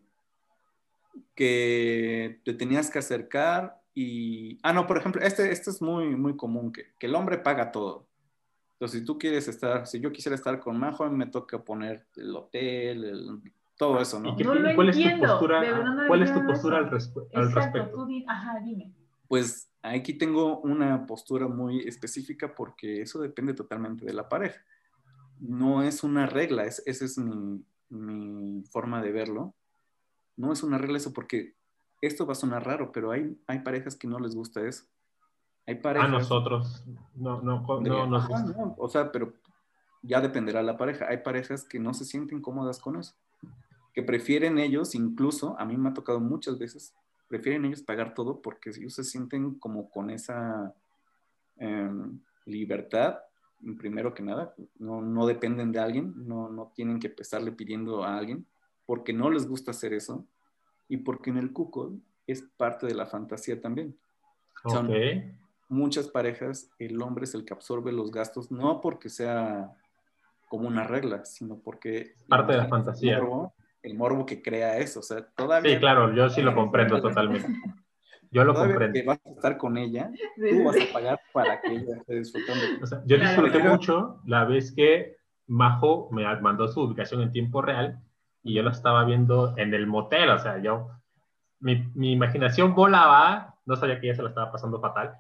que te tenías que acercar y... Ah, no, por ejemplo, este, este es muy, muy común, que, que el hombre paga todo. Entonces, si tú quieres estar, si yo quisiera estar con Majo, me toca poner el hotel, el, todo eso, ¿Y, ¿no? qué, No lo y cuál es tu entiendo, de postura? verdad no lo ¿Cuál es tu entiendo postura al, eso. respe- al Exacto, tú respecto? di, ajá, dime. Pues aquí tengo una postura muy específica porque eso depende totalmente de la pareja. No es una regla, es, esa es mi, mi forma de verlo. No es una regla eso porque esto va a sonar raro, pero hay, hay parejas que no les gusta eso. Hay A parejas nosotros no, no, no donde, nos ajá, gusta. no, o sea, pero ya dependerá de la pareja. Hay parejas que no se sienten cómodas con eso, que prefieren ellos, incluso, a mí me ha tocado muchas veces, prefieren ellos pagar todo porque ellos se sienten como con esa eh, libertad, primero que nada, no, no dependen de alguien, no, no tienen que estarle pidiendo a alguien, porque no les gusta hacer eso, y porque en el cuckold es parte de la fantasía también. Ok. Son muchas parejas, el hombre es el que absorbe los gastos, no porque sea como una regla, sino porque Parte de la imagínate el fantasía. morbo, el morbo que crea eso, o sea, Sí, todavía, claro, yo sí lo Sí, sí, comprendo sí. totalmente. Yo lo todavía comprendo. que vas a estar con ella, Sí, tú sí, vas sí. a pagar para que ella esté disfrutando. O sea, yo Claro, disfruté claro. mucho la vez que Majo me mandó su ubicación en tiempo real y yo la Uh-huh. estaba viendo en el motel. O sea, yo, mi, mi imaginación volaba, no sabía que ella se la estaba pasando fatal,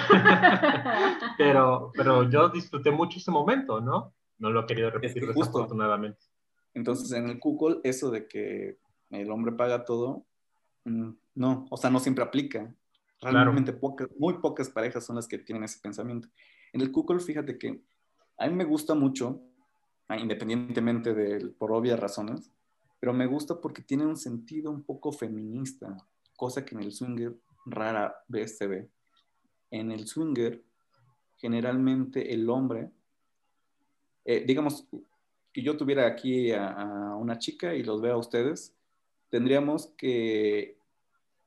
pero, pero yo disfruté mucho ese momento, ¿no? No lo he querido Es repetir que justo, desafortunadamente. entonces en el cuckold, eso de que el hombre paga todo, mm, no, o sea, no siempre aplica. Claro. Realmente pocas, muy pocas parejas son las que tienen ese pensamiento. En el cuckold, fíjate que a mí me gusta mucho, ah, independientemente de, por obvias razones, pero me gusta porque tiene un sentido un poco feminista, cosa que en el swinger rara vez se ve. En el swinger, generalmente el hombre, eh, digamos que yo tuviera aquí a, a una chica y los veo a ustedes, tendríamos que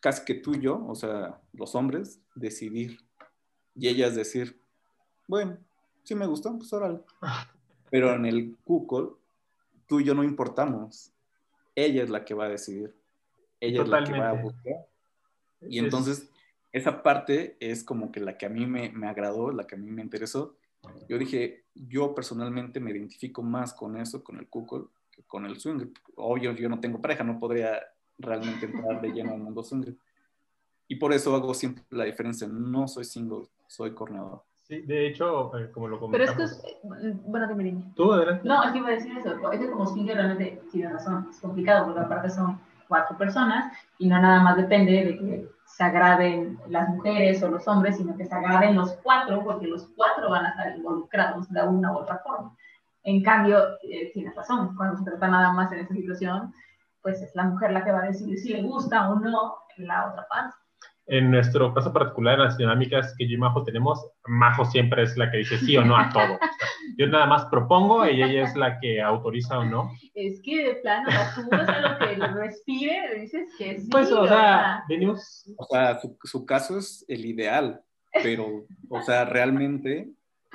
casi que tú y yo, o sea, los hombres, decidir. Y ellas decir, bueno, si me gustó, pues órale. Pero en el cuckold, tú y yo no importamos. Ella es la que va a decidir. Ella Totalmente. es la que va a buscar. Y Es... entonces, esa parte es como que la que a mí me, me agradó, la que a mí me interesó. Yo dije, yo personalmente me identifico más con eso, con el cuckold, que con el swinger. Obvio, yo no tengo pareja, no podría realmente entrar de lleno al mundo swinger. Y por eso hago siempre la diferencia. No soy single, soy corneador. Sí, de hecho, eh, como lo Pero es comentamos. que, es, bueno, dime, dime. Tú, adelante. No, es que iba a decir eso. Es que como swinger realmente tiene razón. Es complicado porque aparte son cuatro personas y no nada más depende de que se agraden las mujeres o los hombres, sino que se agraden los cuatro porque los cuatro van a estar involucrados de una u otra forma. En cambio, eh, tienes razón. Cuando se trata nada más en esta situación, pues es la mujer la que va a decidir si le gusta o no la otra parte. En nuestro caso particular, en las dinámicas que yo y Majo tenemos, Majo siempre es la que dice sí o no a todo. O sea, yo nada más propongo y ella es la que autoriza o no. Es que de plano, tú vas a lo que lo respire, dices que sí. Pues, o sea, venimos... O sea, su, su caso es el ideal, pero, o sea, realmente,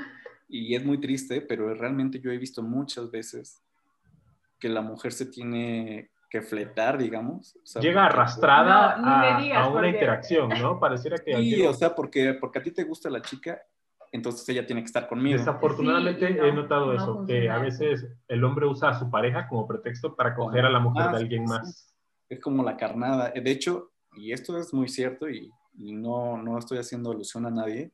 y es muy triste, pero realmente yo he visto muchas veces que la mujer se tiene... que fletar, digamos. O sea, llega arrastrada no, a, digas, a una porque... interacción, ¿no? Pareciera que... Sí, llego... o sea, porque, porque a ti te gusta la chica, entonces ella tiene que estar conmigo. Desafortunadamente sí, no, he notado no eso, que a veces eso. El hombre usa a su pareja como pretexto para coger a la mujer ah, de alguien sí, más. Es como la carnada. De hecho, y esto es muy cierto, y, y no, no estoy haciendo alusión a nadie,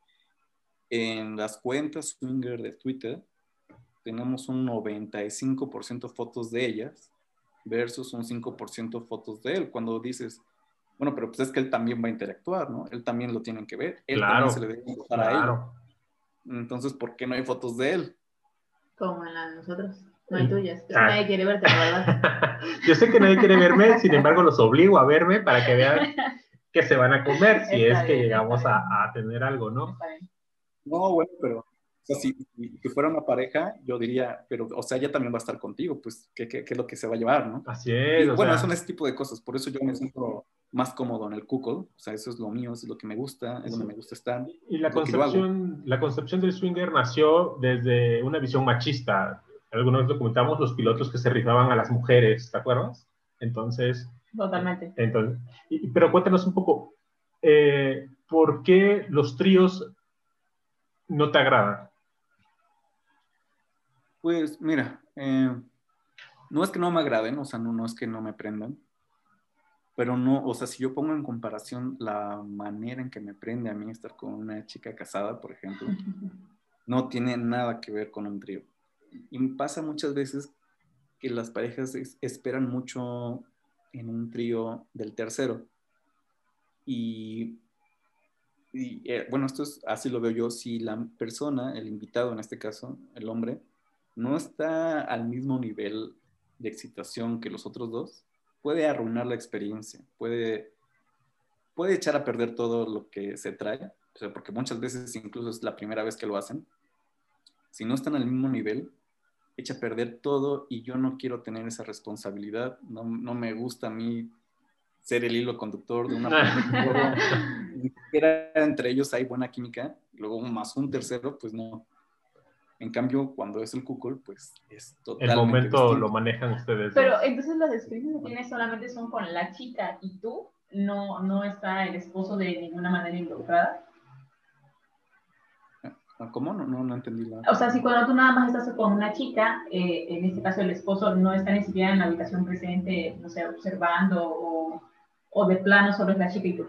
en las cuentas swinger de Twitter tenemos un noventa y cinco por ciento fotos de ellas versus un cinco por ciento fotos de él. Cuando dices, bueno, pero pues es que él también va a interactuar, ¿no? Él también lo tienen que ver. Él claro, también se le debe gustar claro. a ella. Entonces, ¿por qué no hay fotos de él? Como en la de nosotros. No hay tuyas. Es que nadie quiere verte, la verdad. Yo sé que nadie quiere verme, sin embargo, los obligo a verme para que vean que se van a comer si está es que bien, llegamos a, a tener algo, ¿no? No, bueno, pero o sea, si, si fuera una pareja, yo diría, pero, o sea, ella también va a estar contigo, pues, ¿qué, qué, qué es lo que se va a llevar, no? Así es. Y o bueno, sea, son ese tipo de cosas, por eso yo me siento más cómodo en el cuckold, o sea, eso es lo mío, eso es lo que me gusta, es sí. donde me gusta estar. Y la concepción, la concepción del swinger nació desde una visión machista. Alguna vez documentamos los pilotos que se rifaban a las mujeres, ¿te acuerdas? Entonces... Totalmente. Entonces, y, pero cuéntanos un poco, eh, ¿por qué los tríos no te agradan? Pues mira, eh, no es que no me agraden, o sea, no, no es que no me prendan, pero no, o sea, si yo pongo en comparación la manera en que me prende a mí estar con una chica casada, por ejemplo, no tiene nada que ver con un trío. Y me pasa muchas veces que las parejas es, esperan mucho en un trío del tercero. Y, y eh, bueno, esto es, así lo veo yo, si la persona, el invitado en este caso, el hombre, no está al mismo nivel de excitación que los otros dos, puede arruinar la experiencia, puede, puede echar a perder todo lo que se trae, o sea, porque muchas veces incluso es la primera vez que lo hacen. Si no están al mismo nivel, echa a perder todo y yo no quiero tener esa responsabilidad, no, no me gusta a mí ser el hilo conductor de una pareja, ni siquiera entre ellos hay buena química, luego más un tercero, pues no. En cambio, cuando es el cuckold, pues es totalmente el momento distinto. Lo manejan ustedes. Pero entonces las experiencias que tienes solamente son con la chica y tú, no, no está el esposo de ninguna manera involucrada. ¿Cómo? No, no, no entendí la... O sea, si cuando tú nada más estás con una chica, eh, en este caso el esposo no está ni siquiera en la habitación presente, no sé, observando o, o de plano solo es la chica y tú.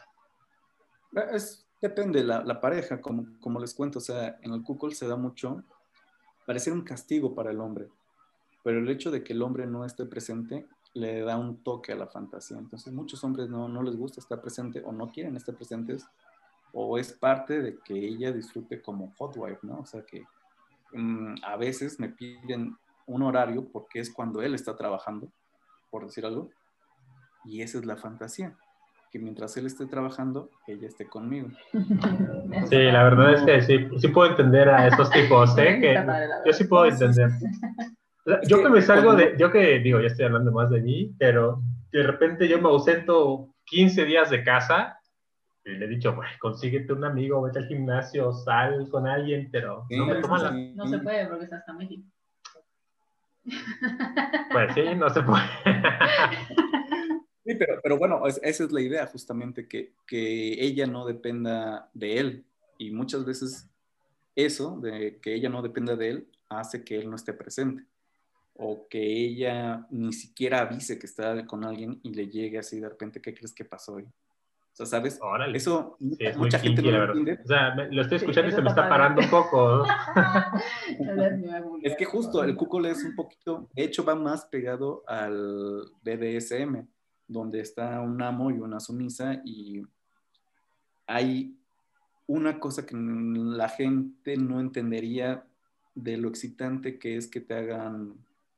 Es, depende la, la pareja, como, como les cuento, o sea, en el cuckold se da mucho, parece un castigo para el hombre, pero el hecho de que el hombre no esté presente le da un toque a la fantasía. Entonces muchos hombres no, no les gusta estar presente o no quieren estar presentes, o es parte de que ella disfrute como hot wife, ¿no? O sea que um, a veces me piden un horario porque es cuando él está trabajando, por decir algo, y esa es la fantasía, que mientras él esté trabajando, ella esté conmigo. Sí, la verdad no. es que sí, sí puedo entender a estos tipos, ¿eh? Que yo sí puedo entender. Es Yo que me que salgo cuando de, yo que digo, ya estoy hablando más de mí, pero de repente yo me ausento quince días de casa y le he dicho, "Güey, consíguete un amigo, vete al gimnasio, sal con alguien", pero no me sí, Pero sí, toman no, la... sí. no se puede porque es hasta México. Pues sí, no se puede. Sí, pero, pero bueno, es- esa es la idea justamente, que, que ella no dependa de él. Y muchas veces eso, de que ella no dependa de él, hace que él no esté presente. O que ella ni siquiera avise que está con alguien y le llegue así de repente, ¿qué crees que pasó hoy? O sea, ¿sabes? Órale. Eso Sí, mucha, es muy mucha gente kinky, no la lo verdad. entiende. O sea, me- lo estoy Sí, escuchando y eso se me está está padre. parando un poco. No es mi ángulo. Es que justo el Kukol es un poquito, de hecho va más pegado al B D S M, donde está un amo y una sumisa, y hay una cosa que la gente no entendería de lo excitante que es que te hagan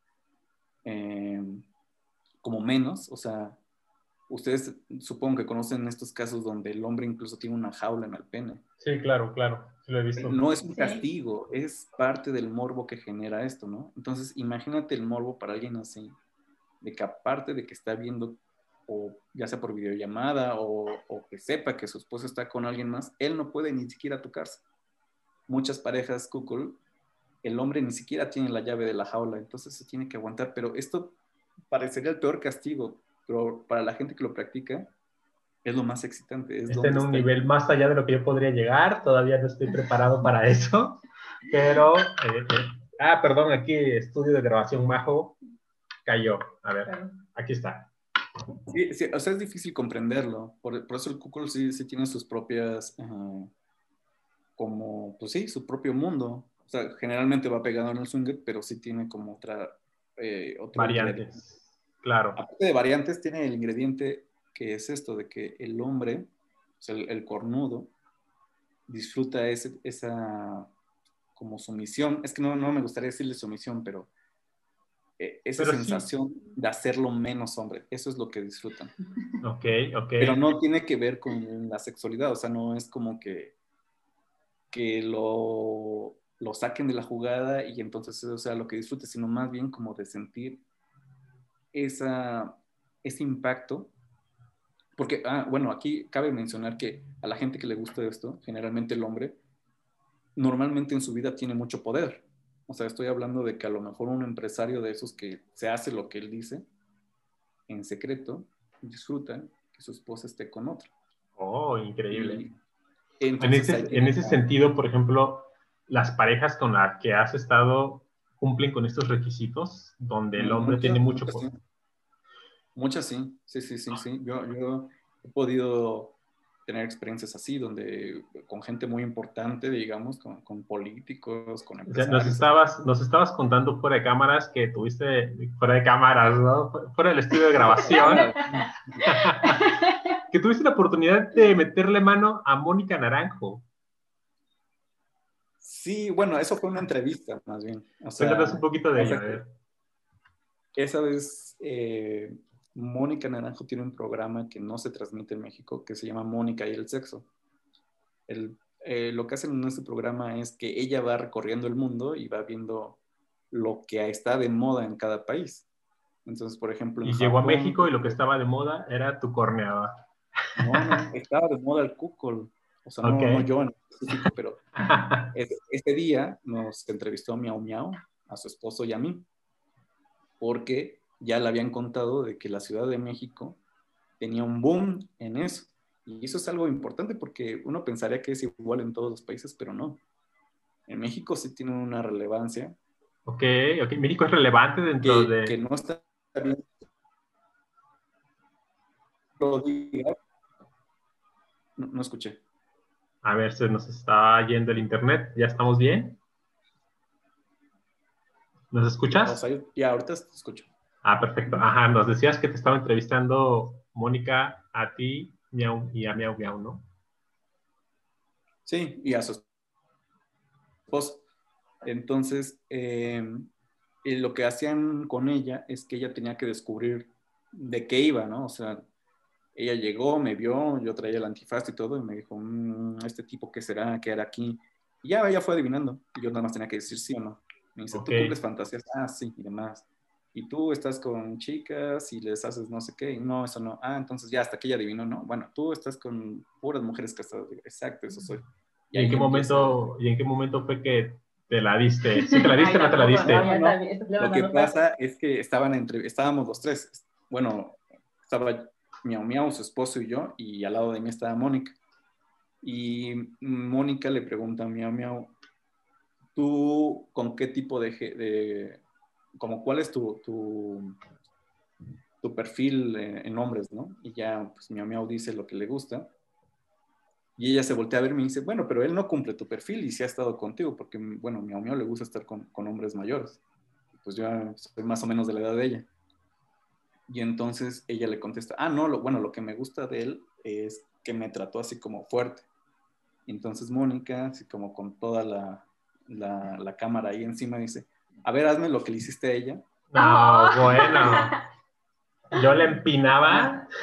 eh, como menos. O sea, ustedes supongo que conocen estos casos donde el hombre incluso tiene una jaula en el pene. Sí, claro, claro. Sí lo he visto. No es un Sí. castigo, es parte del morbo que genera esto, ¿no? Entonces, imagínate el morbo para alguien así, de que aparte de que está viendo, o ya sea por videollamada, o, o que sepa que su esposo está con alguien más, él no puede ni siquiera tocarse. Muchas parejas Kukul, el hombre ni siquiera tiene la llave de la jaula, entonces se tiene que aguantar. Pero esto parecería el peor castigo, pero para la gente que lo practica es lo más excitante, es Está en donde un está. nivel más allá de lo que yo podría llegar. Todavía no estoy preparado para eso. Pero, eh, eh, ah, perdón, aquí estudio de grabación Majo cayó. A ver, Claro. aquí está. Sí, sí, o sea, es difícil comprenderlo, por, por eso el Kukul sí, sí tiene sus propias, uh, como, pues sí, su propio mundo. O sea, generalmente va pegado en el swinger, pero sí tiene como otra, eh, otro ingrediente. Variantes. Claro. Aparte de variantes, tiene el ingrediente que es esto, de que el hombre, o sea, el, el cornudo, disfruta ese, esa como sumisión. Es que no, no me gustaría decirle sumisión, pero eh, esa Pero sí. sensación de hacerlo menos hombre, eso es lo que disfrutan. Ok, ok. Pero no tiene que ver con la sexualidad, o sea, no es como que, que lo, lo saquen de la jugada y entonces eso sea lo que disfrute, sino más bien como de sentir esa, ese impacto. Porque, ah, bueno, aquí cabe mencionar que a la gente que le gusta esto, generalmente el hombre, normalmente en su vida tiene mucho poder. O sea, estoy hablando de que a lo mejor un empresario de esos que se hace lo que él dice en secreto, disfruta que su esposa esté con otro. Oh, increíble. Y En entonces ahí ese, en tiene ese como... sentido, por ejemplo, las parejas con las que has estado cumplen con estos requisitos, donde el hombre tiene Muchas, mucho muchas sí. poder. Muchas sí, sí, sí, sí, sí. Yo, yo he podido tener experiencias así, donde con gente muy importante, digamos, con, con políticos, con O sea, nos empresarios. estabas, nos estabas contando fuera de cámaras que tuviste, fuera de cámaras, ¿no? Fuera del estudio de grabación, que tuviste la oportunidad de meterle mano a Mónica Naranjo. Sí, bueno, eso fue una entrevista, más bien. O Cuéntanos un sea, poquito de ello, a pasa que ver. esa vez eh, Mónica Naranjo tiene un programa que no se transmite en México, que se llama Mónica y el sexo. El, eh, lo que hacen en este programa es que ella va recorriendo el mundo y va viendo lo que está de moda en cada país. Entonces, por ejemplo, en Y llegó a Japón, México y lo que estaba de moda era tu corneada. no, no, estaba de moda el Kukol. O sea, Ok. no, no yo en específico, pero ese, ese día nos entrevistó a Miau Miau, a su esposo y a mí, porque ya le habían contado de que la Ciudad de México tenía un boom en eso. Y eso es algo importante porque uno pensaría que es igual en todos los países, pero no. En México sí tiene una relevancia Ok, ok. México es relevante dentro que, que de... no está bien lo diga. No, no escuché. A ver, se nos está yendo el internet. ¿Ya estamos bien? ¿Nos O escuchas? sea, ya ahorita te escucho. Ah, perfecto. Ajá, nos decías que te estaba entrevistando Mónica a ti Miau, y a Miau Miau, ¿no? Sí, y a su esposo. Entonces, eh, y lo que hacían con ella es que ella tenía que descubrir de qué iba, ¿no? O sea, ella llegó, me vio, yo traía el antifaz y todo, y me dijo, mmm, este tipo, ¿qué será? ¿Qué hará aquí? Y ya ella fue adivinando, y yo nada más tenía que decir sí o no. Me dice, Ok. ¿tú cumples fantasías? Ah, sí, y demás. Y tú estás con chicas y les haces no sé qué. Y no, eso no. Ah, entonces ya hasta que ella adivinó, ¿no? Bueno, tú estás con puras mujeres casadas. Digo, exacto, eso soy. Y ¿Y en ahí qué empieza. momento, y en qué momento fue que te la diste? ¿Sí te la diste Ay, o no te la tampoco, diste? no, No, ya no. está bien, estás Lo que levantando pasa es que estaban entre, estábamos los tres. Bueno, estaba Miau Miau, su esposo y yo, y al lado de mí estaba Mónica. Y Mónica le pregunta a Miau Miau, ¿tú con qué tipo de, ge- de como cuál es tu, tu, tu perfil en, en hombres, ¿no? Y ya, pues Miau Miau dice lo que le gusta. Y ella se voltea a verme y dice, bueno, pero él no cumple tu perfil y sí ha estado contigo, porque, bueno, Miau Miau le gusta estar con, con hombres mayores. Pues yo soy más o menos de la edad de ella. Y entonces ella le contesta, ah, no, lo, bueno, lo que me gusta de él es que me trató así como fuerte. Y entonces Mónica, así como con toda la, la, la cámara ahí encima, dice, a ver, hazme lo que le hiciste a ella. No, Oh. bueno. Yo le Ah, empinaba.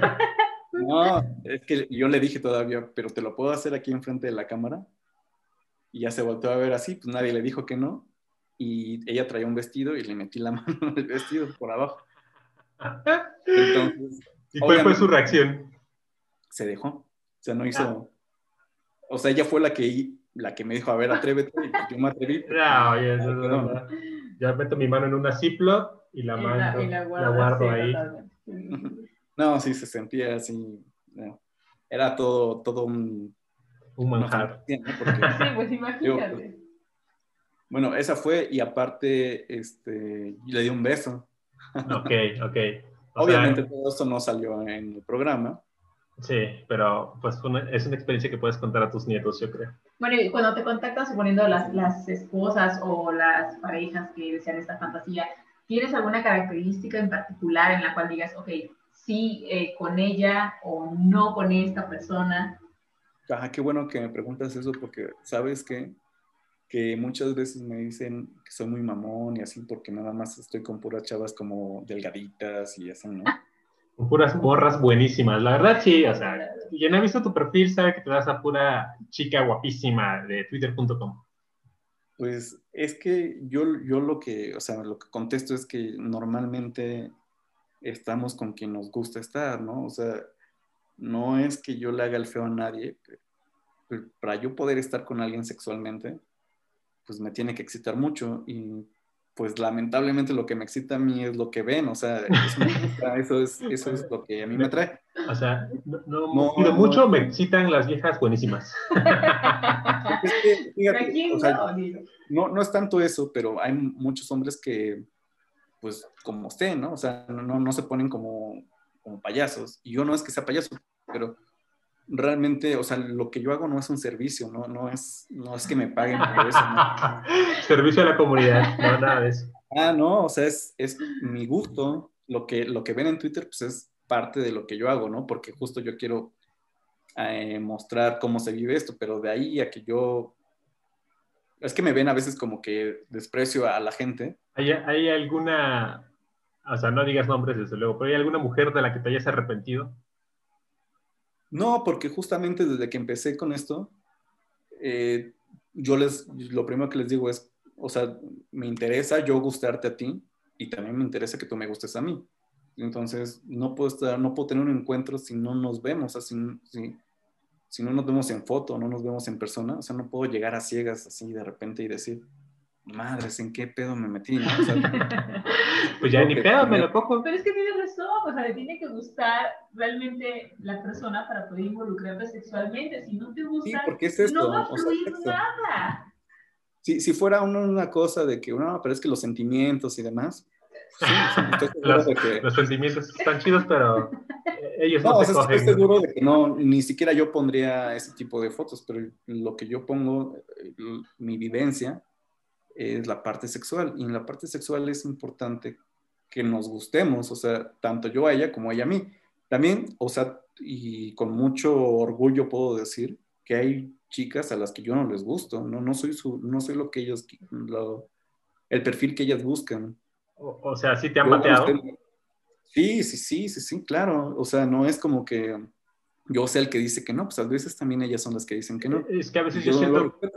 no, es que yo le dije todavía, pero te lo puedo hacer aquí enfrente de la cámara. Y ya se volteó a ver así, pues nadie le dijo que no. Y ella traía un vestido y le metí la mano en el vestido por abajo. Entonces, ¿Y cuál fue su obviamente reacción? se dejó. O sea, no Ah, hizo. O sea, ella fue la que, la que me dijo, a ver, atrévete. Y pues yo me atreví, pero no, oye, eso ahí no, quedó, no. ¿no? Ya meto mi mano en una Ziploc y la Y la, y mando, la la guarda, sí, guardo ahí. totalmente. Sí, sí, sí. No, sí, se sentía así. No. Era todo, todo un, Un una manjar. fantasía, ¿no? Porque, Sí, pues digo, pues, imagínate. bueno, esa fue, y aparte, este, le di un beso. Ok, ok. O Obviamente sea, todo esto no salió en el programa. sí, pero pues una- es una experiencia que puedes contar a tus nietos, yo creo. Bueno, y cuando te contactan, suponiendo las, las esposas o las parejas que desean esta fantasía, ¿tienes alguna característica en particular en la cual digas, ok, sí eh, con ella o no con esta persona? Ajá, qué bueno que me preguntas eso porque, ¿sabes qué? Que muchas veces me dicen que soy muy mamón y así porque nada más estoy con puras chavas como delgaditas y así, ¿no? Con puras morras buenísimas. La verdad, sí, o sea, quien ha visto tu perfil sabe que te das a pura chica guapísima de twitter punto com. Pues es que yo, yo lo que, o sea, lo que contesto es que normalmente estamos con quien nos gusta estar, ¿no? O sea, no es que yo le haga el feo a nadie, pero para yo poder estar con alguien sexualmente, pues me tiene que excitar mucho y pues lamentablemente lo que me excita a mí es lo que ven, o sea, eso me gusta, eso es, eso es lo que a mí me trae. O sea, no, no No, pido no es mucho, me como, excitan las viejas buenísimas. es que, ¿De fíjate, o quién sea, no? Digo. no, no es tanto eso, pero hay muchos hombres que, pues, como usted, ¿no? O sea, no, no se ponen como, como payasos. Y yo no es que sea payaso, pero realmente, o sea, lo que yo hago no es un servicio, no, no, es, no es que me paguen por eso, ¿no? Servicio a la comunidad, no, nada de eso. Ah, no, o sea, es, es mi gusto. Lo que, lo que ven en Twitter, pues es parte de lo que yo hago, ¿no? Porque justo yo quiero eh, mostrar cómo se vive esto, pero de ahí a que yo, es que me ven a veces como que desprecio a la gente. ¿Hay, hay alguna, o sea, no digas nombres desde luego, pero hay alguna mujer de la que te hayas arrepentido? No, porque justamente desde que empecé con esto, eh, yo les, lo primero que les digo es, o sea, me interesa yo gustarte a ti y también me interesa que tú me gustes a mí. Entonces, no puedo estar, no puedo tener un encuentro si no nos vemos, así, si, si no nos vemos en foto, no nos vemos en persona, o sea, no puedo llegar a ciegas así de repente y decir, madres, ¿en qué pedo me metí, no? O sea, Pues ya tengo ni que pedo, me tener, lo cojo. Pero es que tienes razón, o sea, le tiene que gustar realmente la persona para poder involucrarte sexualmente. Si no te sí, gusta, porque es no va esto, a o sea, fluir es esto. nada. Si, si fuera una, una cosa de que, no, pero es que los sentimientos y demás, sí, o sea, estoy seguro los, de que los sentimientos están chidos, pero eh, ellos no, no o se sea, estoy cogen, ¿no? seguro de que no, ni siquiera yo pondría ese tipo de fotos, pero lo que yo pongo, eh, mi vivencia, es la parte sexual. Y en la parte sexual es importante que nos gustemos, o sea, tanto yo a ella como ella a mí. También, o sea, y con mucho orgullo puedo decir que hay chicas a las que yo no les gusto, no, no soy su, no soy lo que ellos, lo, el perfil que ellas buscan. O, o sea, sí te han Yo, bueno, usted, bateado. sí, sí, sí, sí, sí, claro. O sea, no es como que yo sea el que dice que no, pues a veces también ellas son las que dicen que no. Es que a Y veces yo yo lo siento, respeto.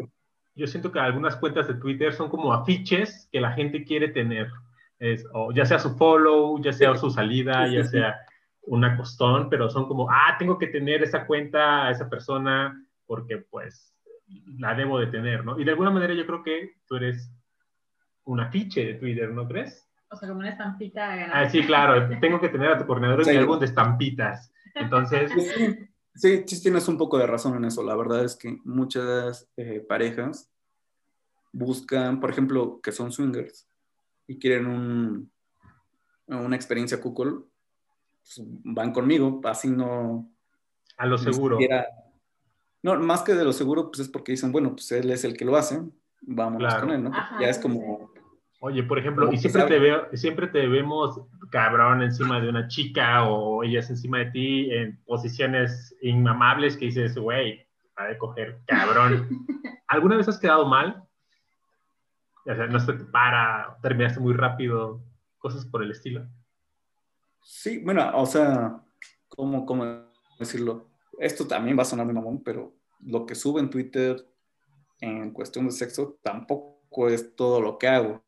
yo siento que algunas cuentas de Twitter son como afiches que la gente quiere tener. Es, o ya sea su follow, ya sea su salida, Sí, ya sí, sí. sea un acostón, pero son como, ah, tengo que tener esa cuenta, a esa persona, porque pues la debo de tener, ¿no? Y de alguna manera yo creo que tú eres un afiche de Twitter, ¿no crees? O sea, como una estampita de Ah, ganado. sí, claro, tengo que tener a tu coordinador ¿En en mi álbum serio? de estampitas. Entonces, Pues sí, sí, sí tienes un poco de razón en eso. La verdad es que muchas eh, parejas buscan, por ejemplo, que son swingers y quieren un, una experiencia cuckold, pues van conmigo, así no, a lo ni seguro, siquiera, no, más que de lo seguro, pues es porque dicen, bueno, pues él es el que lo hace, vámonos con él, claro. ¿no? Porque ya Ajá, es sí, sí, sí. como, Oye, por ejemplo, y como que siempre te sabe. veo, siempre te vemos cabrón encima de una chica o ellas encima de ti en posiciones inmamables que dices, güey, va de coger cabrón. ¿Alguna vez has quedado mal? O sea, no se te para, terminaste muy rápido, cosas por el estilo. Sí, bueno, o sea, ¿cómo, cómo decirlo? Esto también va a sonar de mamón, pero lo que subo en Twitter en cuestión de sexo tampoco es todo lo que hago.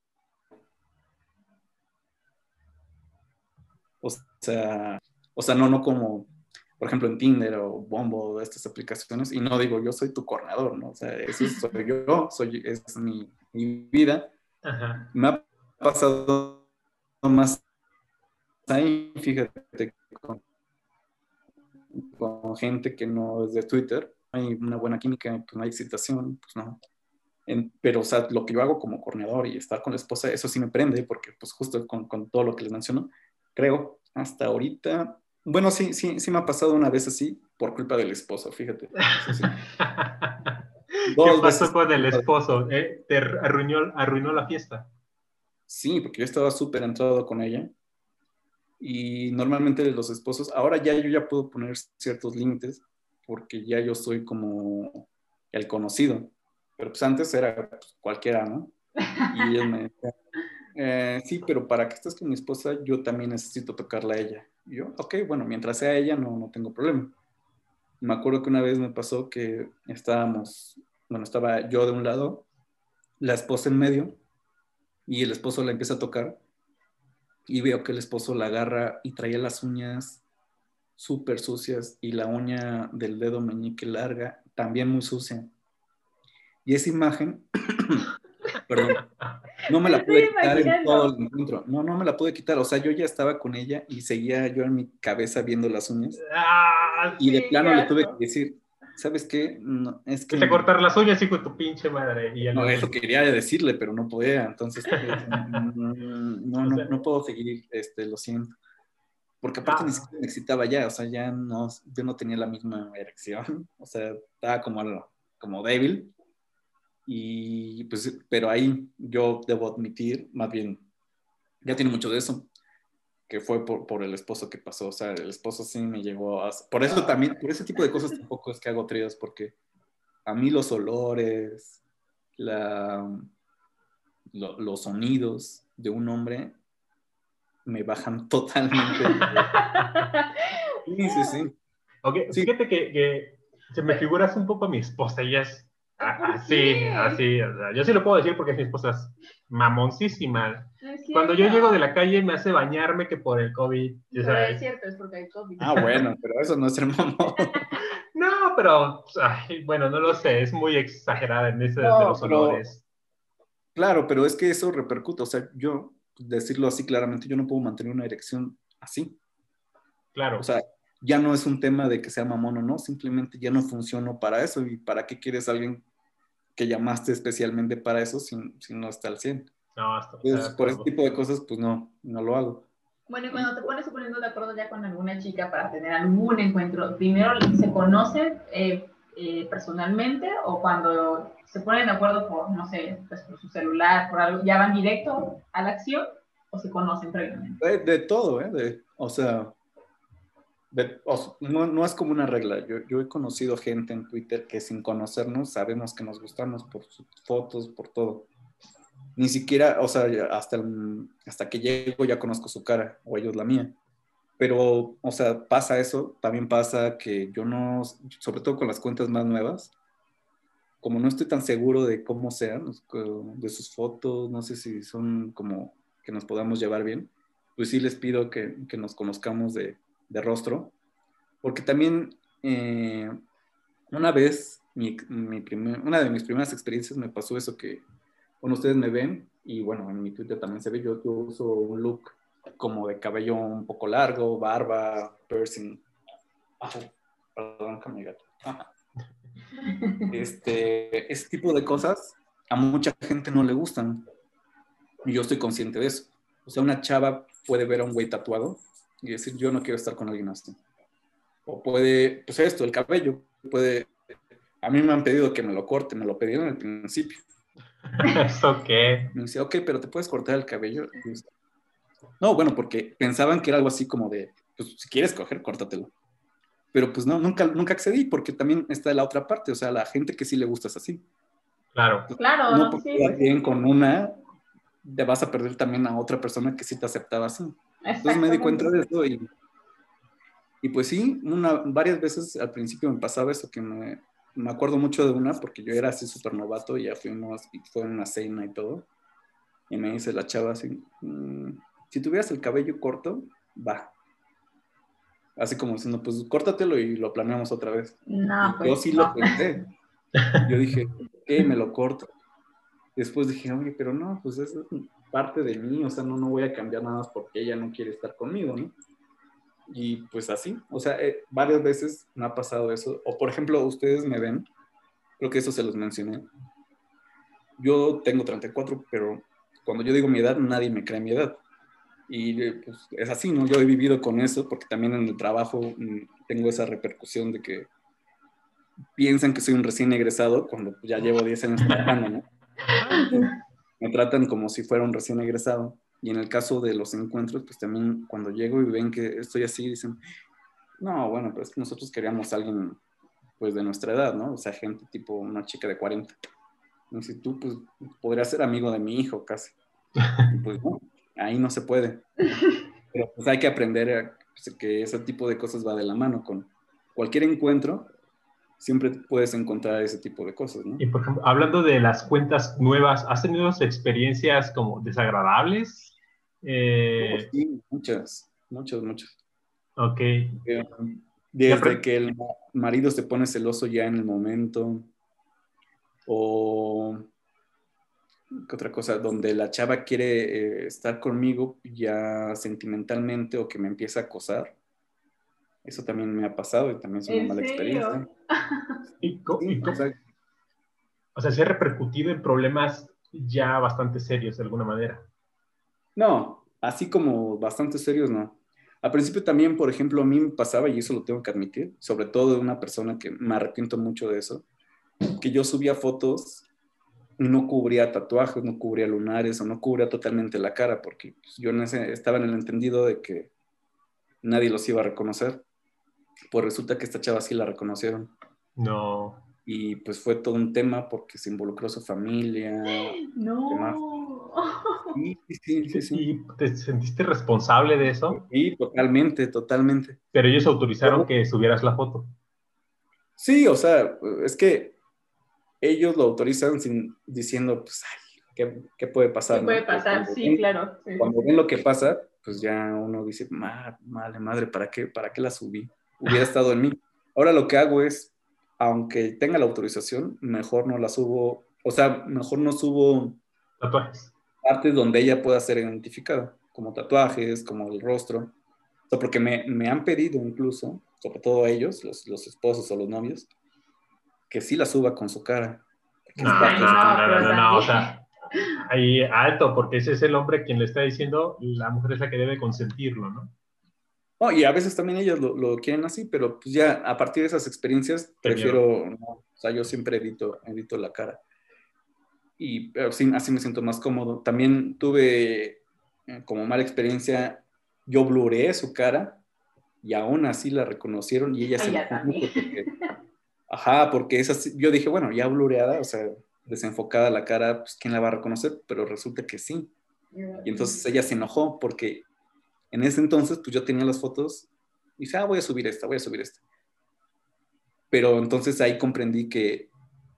O sea, o sea, no, no como, por ejemplo, en Tinder o Bumble o estas aplicaciones, y no digo yo soy tu corredor, ¿no? O sea, eso soy yo, soy, es mi, mi vida. Ajá. Me ha pasado más ahí, fíjate, con, con gente que no es de Twitter, hay una buena química, que no hay excitación, pues no. En, pero, o sea, lo que yo hago como coordinador y estar con la esposa, eso sí me prende, porque pues justo con, con todo lo que les menciono, creo, hasta ahorita, bueno, sí, sí, sí me ha pasado una vez así, por culpa del esposo, fíjate, eso sí. ¿Qué Dos pasó veces por con el culpa de... esposo? ¿Eh? ¿Te arruinó, arruinó la fiesta? Sí, porque yo estaba súper entrado con ella y normalmente los esposos, ahora ya yo ya puedo poner ciertos límites porque ya yo soy como el conocido, pero pues antes era pues, cualquiera, ¿no? Y ellos me decían, eh, sí, pero para que estés con mi esposa, yo también necesito tocarla a ella. Y yo, ok, bueno, mientras sea ella, no, no tengo problema. Me acuerdo que una vez me pasó que estábamos, bueno, estaba yo de un lado, la esposa en medio, y el esposo la empieza a tocar, y veo que el esposo la agarra y traía las uñas súper sucias, y la uña del dedo meñique larga, también muy sucia. Y esa imagen, perdón, no me Me lo la estoy pude quitar en todo imaginando. el encuentro. No, no me la pude quitar. O sea, yo ya estaba con ella y seguía yo en mi cabeza viendo las uñas. ¡Ah, Y de Sí, qué plano le tuve que asco. decir, ¿sabes qué? No, es vete que a cortar las uñas, hijo de tu pinche madre. Y ya no, luego, eso quería decirle, pero no podía. Entonces, pues, no, no, o no, sea, no puedo seguir, este, lo siento. Porque aparte ni ah, siquiera me excitaba ya, o sea, ya no, yo no tenía la misma erección. O sea, estaba como, como débil. Y pues, pero ahí yo debo admitir, más bien, ya tiene mucho de eso que fue por, por el esposo que pasó. O sea, el esposo sí me llegó a... Por eso también, por ese tipo de cosas tampoco es que hago tríos, porque a mí los olores, la, lo, los sonidos de un hombre me bajan totalmente. Sí, sí, sí. ok, Sí, fíjate que, que se me figuras un poco a mi esposa. Ella es a- ¿Por así, qué? así. O sea, yo sí lo puedo decir porque es mi esposa es mamoncísima. No es Cuando yo llego de la cierto. calle me hace bañarme que por el COVID, ya Pero es sabes. cierto, es porque hay COVID. ah, bueno, pero eso no es ser mamón. No, pero, ay, bueno, no lo sé, es muy exagerada en ese de No, los pero olores. claro, pero es que eso repercute. O sea, yo, decirlo así claramente, yo no puedo mantener una erección así. O Claro, sea, ya no es un tema de que sea mamón o no, simplemente ya no funcionó para eso. ¿Y para qué quieres a alguien que llamaste especialmente para eso si, si no está al cien? no, estoy de Entonces, por ese acuerdo. tipo de cosas, pues no, no lo hago. Bueno, y Y cuando te pones poniendo de acuerdo ya con alguna chica para tener algún encuentro, ¿primero se conocen eh, eh, personalmente o cuando se ponen de acuerdo por, no sé, pues por su celular, por algo, ya van directo a la acción o se conocen previamente? de, de todo, ¿eh? De, o sea, de, o, no, no es como una regla. Yo, yo he conocido gente en Twitter que sin conocernos sabemos que nos gustamos por sus fotos, por todo. Ni siquiera, o sea, hasta, el, hasta que llego ya conozco su cara o ellos la mía. Pero, o sea, pasa eso, también pasa que yo no, sobre todo con las cuentas más nuevas, como no estoy tan seguro de cómo sean, de sus fotos, no sé si son como que nos podamos llevar bien, pues sí les pido que, que nos conozcamos de, de rostro, porque también eh, una vez, mi, mi primer, una de mis primeras experiencias me pasó eso que, bueno, ustedes me ven, y bueno, en mi Twitter también se ve, yo, yo uso un look como de cabello un poco largo, barba, piercing. Ajá, perdón, con mi gato. Ajá. Este, ese tipo de cosas a mucha gente no le gustan. Y yo estoy consciente de eso. O sea, una chava puede ver a un güey tatuado y decir, yo no quiero estar con alguien así. O puede, pues esto, el cabello, puede... A mí me han pedido que me lo corte, me lo pidieron al principio. ¿Eso qué? Me decía, ok, pero ¿te puedes cortar el cabello? Pues, no, bueno, porque pensaban que era algo así como de, pues si quieres coger, córtatelo. Pero pues no, nunca, nunca accedí, porque también está la otra parte, o sea, la gente que sí le gusta es así. Claro. Entonces, Claro, no porque sí, quedar pues, bien con una, te vas a perder también a otra persona que sí te aceptaba así. Entonces me di cuenta de eso y, y pues sí, una, varias veces al principio me pasaba eso, que me, me acuerdo mucho de una, porque yo era así súper novato y ya fuimos, y fue en una cena y todo, y me dice la chava así, mmm, si tuvieras el cabello corto, va. Así como diciendo, pues córtatelo y lo planeamos otra vez. no, Y pues yo sí no. lo pensé. Yo dije, ok, me lo corto. Después dije, oye, pero no, pues eso es parte de mí, o sea, no, no voy a cambiar nada más porque ella no quiere estar conmigo, ¿no? Y pues así, o sea, eh, varias veces me ha pasado eso. O por ejemplo, ustedes me ven, creo que eso se los mencioné. Yo tengo treinta y cuatro, pero cuando yo digo mi edad, nadie me cree mi edad. Y eh, pues es así, ¿no? Yo he vivido con eso porque también en el trabajo mm, tengo esa repercusión de que piensan que soy un recién egresado cuando ya llevo diez años trabajando, ¿no? Entonces, me tratan como si fuera un recién egresado. Y en el caso de los encuentros, pues también cuando llego y ven que estoy así, dicen, no, bueno, pero es que nosotros queríamos a alguien pues de nuestra edad, ¿no? O sea, gente tipo una chica de cuarenta. Y si tú, pues, podrías ser amigo de mi hijo casi. Y pues no, ahí no se puede. Pero pues hay que aprender a, pues, que ese tipo de cosas va de la mano con cualquier encuentro. Siempre puedes encontrar ese tipo de cosas, ¿no? Y por ejemplo, hablando de las cuentas nuevas, ¿has tenido experiencias como desagradables? Oh, Eh, sí, muchas, muchas, muchas. ok. Eh, Y Desde apre- que el marido se pone celoso ya en el momento, o ¿qué otra cosa? Donde la chava quiere eh, estar conmigo ya sentimentalmente o que me empieza a acosar. Eso también me ha pasado y también es una ¿En mala experiencia. serio? y co- Sí, y o co- sea, o sea, se ha repercutido en problemas ya bastante serios de alguna manera. no, así como bastante serios, no. Al principio también, por ejemplo, a mí me pasaba, y eso lo tengo que admitir, sobre todo de una persona que me arrepiento mucho de eso, que yo subía fotos y no cubría tatuajes, no cubría lunares o no cubría totalmente la cara, porque pues, yo en ese, estaba en el entendido de que nadie los iba a reconocer. Pues resulta que esta chava sí la reconocieron. No. Y pues fue todo un tema porque se involucró su familia, demás. No. Sí, sí, sí, sí. ¿Y te sentiste responsable de eso? Sí, totalmente, totalmente. Pero ellos autorizaron Yo, que subieras la foto. sí, o sea, es que ellos lo autorizan sin, diciendo, pues, ay, ¿qué, qué puede ¿Qué pasar, puede no? Pero pasar? cuando Sí, ven, claro. Sí, sí, cuando sí. ven lo que pasa, pues ya uno dice, madre, madre, madre, ¿para qué, para qué la subí? Hubiera estado en mí. Ahora lo que hago es, aunque tenga la autorización, mejor no la subo, o sea, mejor no subo Tatuajes. partes donde ella pueda ser identificada, como tatuajes, como el rostro. O sea, porque me, me han pedido incluso, sobre todo a ellos, los, los esposos o los novios, que sí la suba con su cara, que No, es Ay, parte de su no, no, no, no, pero no, no, o también. sea, ahí alto, porque ese es el hombre quien le está diciendo, la mujer es la que debe consentirlo, ¿no? No, y a veces también ellos lo, lo quieren así, pero pues ya a partir de esas experiencias Qué miedo. prefiero, no, o sea, yo siempre edito, edito la cara. Y pero sí, así me siento más cómodo. También tuve eh, como mala experiencia, yo blureé su cara y aún así la reconocieron y ella se Ay, ya enojó también. mucho porque, ajá, porque es así, yo dije, bueno, ya blureada, o sea, desenfocada la cara, pues ¿quién la va a reconocer? Pero resulta que sí. Y entonces ella se enojó porque en ese entonces, pues yo tenía las fotos y dije, ah, voy a subir esta, voy a subir esta. Pero entonces ahí comprendí que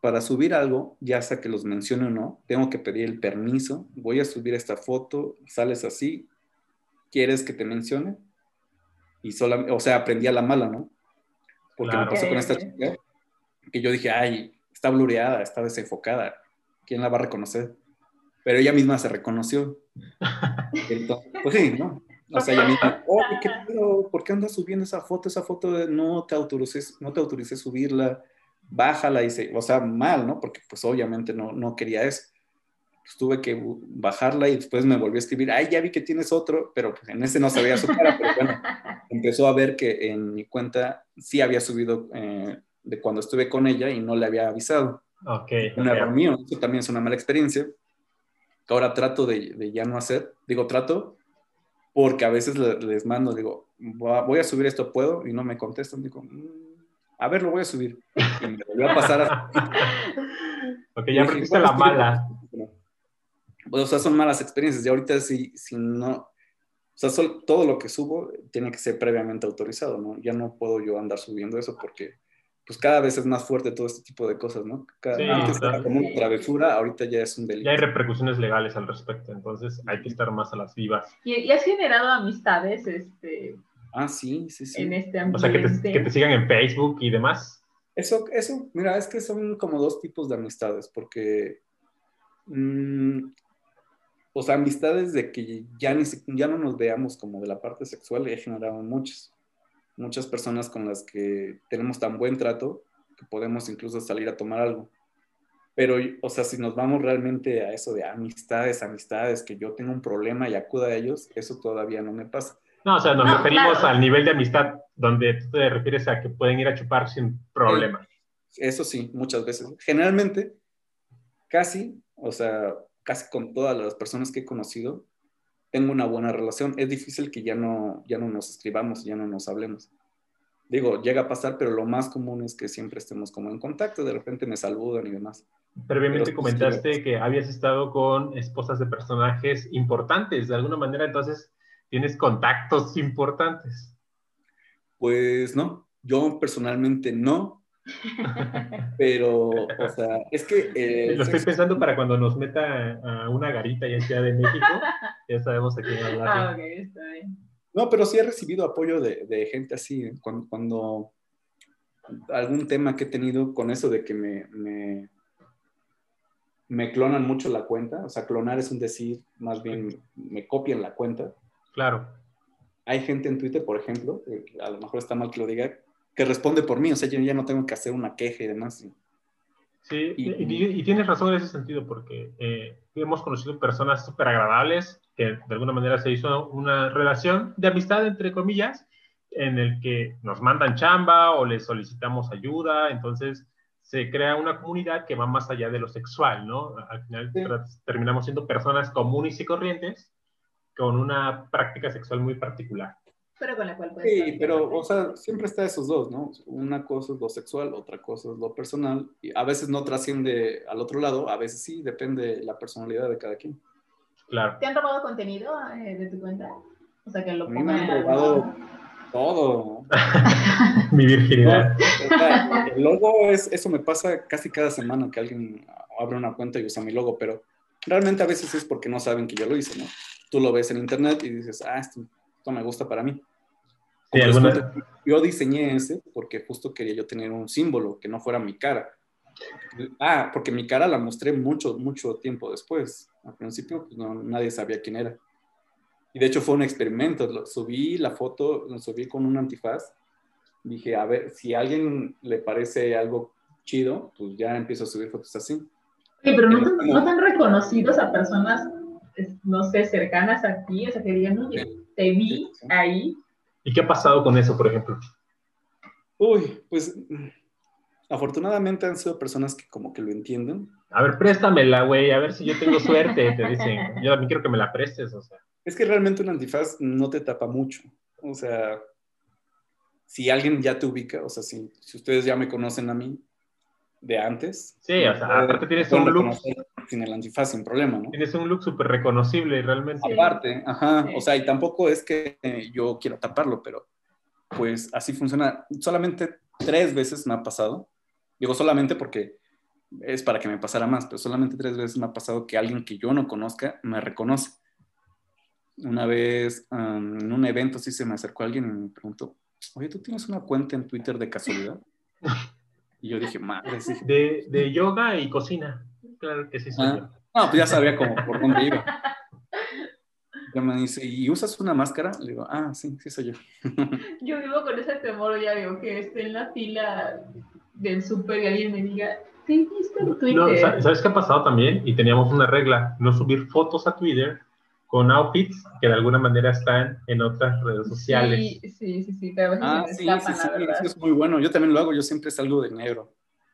para subir algo, ya sea que los mencione o no, tengo que pedir el permiso, voy a subir esta foto, sales así, ¿quieres que te mencione? Y solamente, o sea, aprendí a la mala, ¿no? Porque Claro. me pasó con Ok, esta ok. chica, que yo dije, ay, está blureada, está desenfocada, ¿quién la va a reconocer? Pero ella misma se reconoció. Entonces, pues sí, ¿no? O sea, ella misma, oye, ¿qué pedo? ¿Por qué andas subiendo esa foto? Esa foto no te autoricé, no te autoricé subirla, bájala y se, o sea, mal, ¿no? Porque pues obviamente no, no quería eso. Pues tuve que bajarla y después me volvió a escribir, ay, ya vi que tienes otro, pero pues en ese no se veía su cara, pero bueno, empezó a ver que en mi cuenta sí había subido eh, de cuando estuve con ella y no le había avisado. Ok, Un ok. error mío, eso también es una mala experiencia, que ahora trato de, de ya no hacer, digo trato, porque a veces le- les mando, digo, voy a subir esto, ¿puedo? Y no me contestan, digo, "Mm, a ver, lo voy a subir". Y me volvió a pasar así. Ok, Y ya dije, aprendiste bueno, la es que yo creo mala. que no. O sea, son malas experiencias. Y ahorita si, si no, o sea, sol- todo lo que subo tiene que ser previamente autorizado, ¿no? Ya no puedo yo andar subiendo eso porque pues cada vez es más fuerte todo este tipo de cosas, ¿no? Cada- Sí, antes No, era está- como una sí. travesura, ahorita ya es un ya hay delito. repercusiones legales al respecto, entonces hay que estar más a las vivas. ¿Y, y has generado amistades este, Ah, sí, sí, en sí. este O sea, que te, que te ambiente? sigan en Facebook y demás. Eso, eso, mira, es que son como dos tipos de amistades, porque, mm, o sea, amistades de que ya, ni, si- ya no nos veamos como de la parte sexual, he generado muchas. Muchas personas con las que tenemos tan buen trato que podemos incluso salir a tomar algo. Pero, o sea, si nos vamos realmente a eso de amistades, amistades, que yo tengo un problema y acuda a ellos, eso todavía no me pasa. No, o sea, nos No, referimos claro. al nivel de amistad donde tú te refieres a que pueden ir a chupar sin Sí, problema. eso sí, muchas veces. Generalmente, casi, o sea, casi con todas las personas que he conocido, tengo una buena relación. Es difícil que ya no, ya no nos escribamos, ya no nos hablemos. Digo, llega a pasar, pero lo más común es que siempre estemos como en contacto, de repente me saludan y demás. Pero Previamente sí, sí, comentaste que habías estado con esposas de personajes importantes. De alguna manera, entonces, tienes contactos importantes. pues no, yo personalmente no, pero, o sea, es que eh, el Lo estoy sexo, pensando para cuando nos meta a una garita ya en Ciudad de México. Ya sabemos a quién Ah, hablarle. ok, está bien. no, pero sí he recibido apoyo de, de gente así, ¿eh? cuando, cuando algún tema que he tenido con eso de que me, me, me clonan mucho la cuenta, o sea, clonar es un decir, más bien me copian la cuenta. Claro. Hay gente en Twitter, por ejemplo, que a lo mejor está mal que lo diga, que responde por mí, o sea, yo ya no tengo que hacer una queja y demás. Y, Sí, y, y, y tienes razón en ese sentido, porque eh, hemos conocido personas súper agradables que de alguna manera se hizo una relación de amistad, entre comillas, en el que nos mandan chamba o les solicitamos ayuda, entonces se crea una comunidad que va más allá de lo sexual, ¿no? Al final sí, terminamos siendo personas comunes y corrientes con una práctica sexual muy particular. Pero con la cual puedes sí, pero, o platicar. sea, siempre está esos dos, ¿no? Una cosa es lo sexual, otra cosa es lo personal, y a veces no trasciende al otro lado, a veces sí, depende de la personalidad de cada quien. Claro. ¿Te han robado contenido eh, de tu cuenta? O sea, que A lo mí me pongan han en algún robado lado. todo. Mi No, virginidad. o sea, el logo es, eso me pasa casi cada semana que alguien abre una cuenta y usa mi logo, pero realmente a veces es porque no saben que yo lo hice, ¿no? Tú lo ves en internet y dices, ah, esto, esto me gusta para mí. Sí, Como les cuento, alguna, yo diseñé ese porque justo quería yo tener un símbolo que no fuera mi cara. Ah, porque mi cara la mostré mucho, mucho tiempo después. Al principio pues, no, nadie sabía quién era. Y de hecho fue un experimento. Lo, subí la foto, lo subí con un antifaz. Dije, a ver, si a alguien le parece algo chido, pues ya empiezo a subir fotos así. Sí, pero Que no no tan, no como, tan reconocidos a personas, es- no sé, cercanas a ti, o sea, que digan, oye, te sí, vi sí. ahí. ¿Y qué ha pasado con eso, por ejemplo? Uy, pues afortunadamente han sido personas que como que lo entienden. A ver, préstamela, güey, a ver si yo tengo suerte, te dicen. Yo también quiero que me la prestes, o sea. Es que realmente un antifaz no te tapa mucho. O sea, si alguien ya te ubica, o sea, si, si ustedes ya me conocen a mí de antes, Sí, o me, sea, puede- aparte me tienes pueden un look, reconocer sin el antifaz, sin problema, ¿no? tienes un look súper reconocible realmente. Sí, Aparte, ajá, o sí. sea, y tampoco es que eh, yo quiera taparlo, pero pues así funciona. Solamente tres veces me ha pasado. Digo solamente porque es para que me pasara más, pero solamente tres veces me ha pasado que alguien que yo no conozca me reconoce. Una vez um, en un evento sí se me acercó alguien y me preguntó, oye, ¿tú tienes una cuenta en Twitter de casualidad? Y yo dije, madre, sí. De, de yoga y cocina. Claro que sí soy Ah, yo. no, pues ya sabía como por dónde iba. Ya me dice, ¿y usas una máscara? Le digo, ah, sí, sí soy yo. Yo vivo con ese temor, ya digo, que esté en la fila del súper y alguien me diga, ¿te viste en Twitter? No, ¿sabes qué ha pasado también? Y teníamos una regla, no subir fotos a Twitter con outfits que de alguna manera están en otras redes sociales. Sí, sí, sí, sí, pero a veces Ah, se me sí, sí, escapan, sí, la verdad. eso es muy bueno. Yo también lo hago, yo siempre salgo de negro.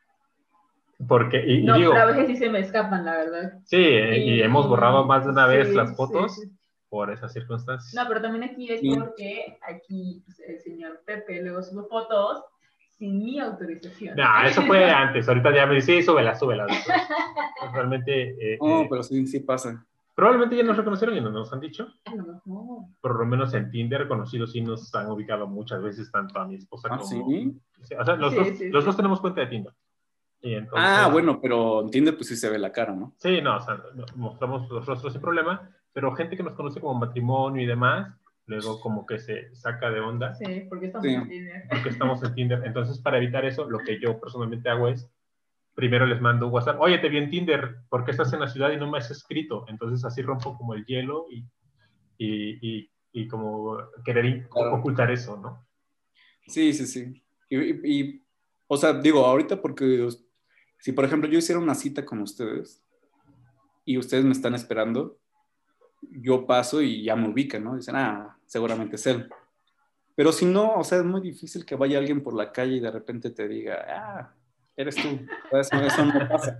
Porque, y, No, y digo, pero a veces sí se me escapan, la verdad. sí, y, y hemos borrado más de una sí, vez las fotos sí, sí. por esas circunstancias. No, pero también aquí es Sí. porque aquí pues, el señor Pepe luego sube fotos sin mi autorización. No, eso fue antes, ahorita ya me dice, sí, súbela, súbela. Realmente, eh, No, eh, pero sí, sí pasa. probablemente ya nos reconocieron y no nos han dicho. A lo mejor. Por lo menos en Tinder reconocidos sí nos han ubicado muchas veces, tanto a mi esposa Ah, como... ¿sí? O sea, los, Sí, dos, sí, los sí. dos tenemos cuenta de Tinder. Y entonces, Ah, bueno, pero entiende, pues sí se ve la cara, ¿no? sí, no, o sea, mostramos los rostros sin problema, pero gente que nos conoce como matrimonio y demás, luego como que se saca de onda. Sí, porque estamos Sí. en Tinder. Porque estamos en Tinder. Entonces, para evitar eso, lo que yo personalmente hago es, primero les mando un WhatsApp, oye, te vi en Tinder, ¿por qué estás en la ciudad y no me has escrito? Entonces, así rompo como el hielo y, y, y, y como querer Claro. ocultar eso, ¿no? Sí, sí, sí. Y, y- y, o sea, digo, ahorita porque si, por ejemplo, yo hiciera una cita con ustedes y ustedes me están esperando, yo paso y ya me ubican, ¿no? Dicen, ah, seguramente es él. Pero si no, o sea, es muy difícil que vaya alguien por la calle y de repente te diga, ah, eres tú. Eso, eso no pasa.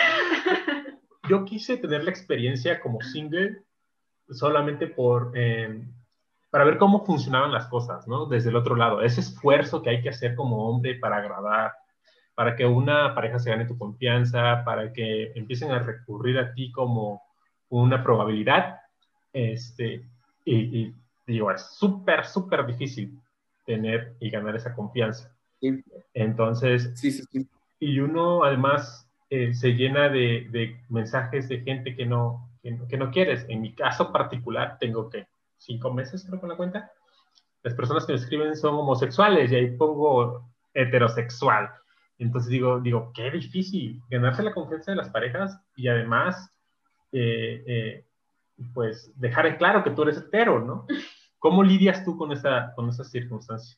Yo quise tener la experiencia como single solamente por, eh, para ver cómo funcionaban las cosas, ¿no? Desde el otro lado, ese esfuerzo que hay que hacer como hombre para agradar, para que una pareja se gane tu confianza, para que empiecen a recurrir a ti como una probabilidad, este, y, y digo, es súper, súper difícil tener y ganar esa confianza. Sí, Entonces, sí, sí. sí. y uno además eh, se llena de, de, mensajes de gente que no, que, que no quieres. En mi caso particular, tengo que cinco meses creo con la cuenta. Las personas que me escriben son homosexuales y ahí pongo heterosexual. Entonces digo, digo, qué difícil ganarse la confianza de las parejas y además, eh, eh, pues, dejar en claro que tú eres hetero, ¿no? ¿Cómo lidias tú con esa, con esa circunstancia?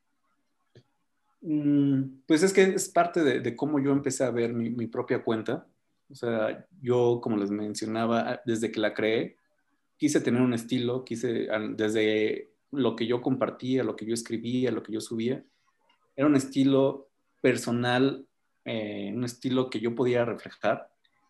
Mm, pues es que es parte de, de cómo yo empecé a ver mi, mi propia cuenta. O sea, yo, como les mencionaba, desde que la creé, quise tener un estilo, quise, desde lo que yo compartía, lo que yo escribía, lo que yo subía, era un estilo personal, eh, un estilo que yo podía reflejar.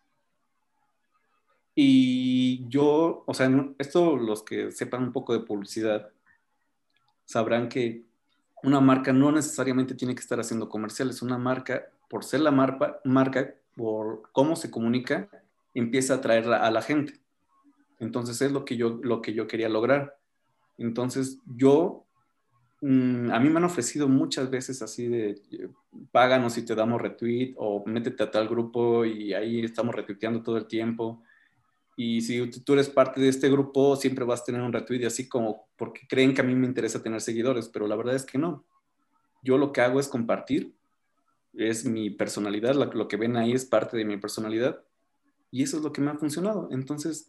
Y yo, o sea, esto los que sepan un poco de publicidad sabrán que una marca no necesariamente tiene que estar haciendo comerciales. Una marca, por ser la marca, marca por cómo se comunica, empieza a atraer a la gente. Entonces es lo que yo, lo que yo quería lograr. Entonces yo, mmm, a mí me han ofrecido muchas veces así de, páganos y te damos retweet o métete a tal grupo y ahí estamos retuiteando todo el tiempo. Y si tú eres parte de este grupo, siempre vas a tener un retweet, así como porque creen que a mí me interesa tener seguidores, pero la verdad es que no. Yo lo que hago es compartir, es mi personalidad, lo, lo que ven ahí es parte de mi personalidad y eso es lo que me ha funcionado. Entonces,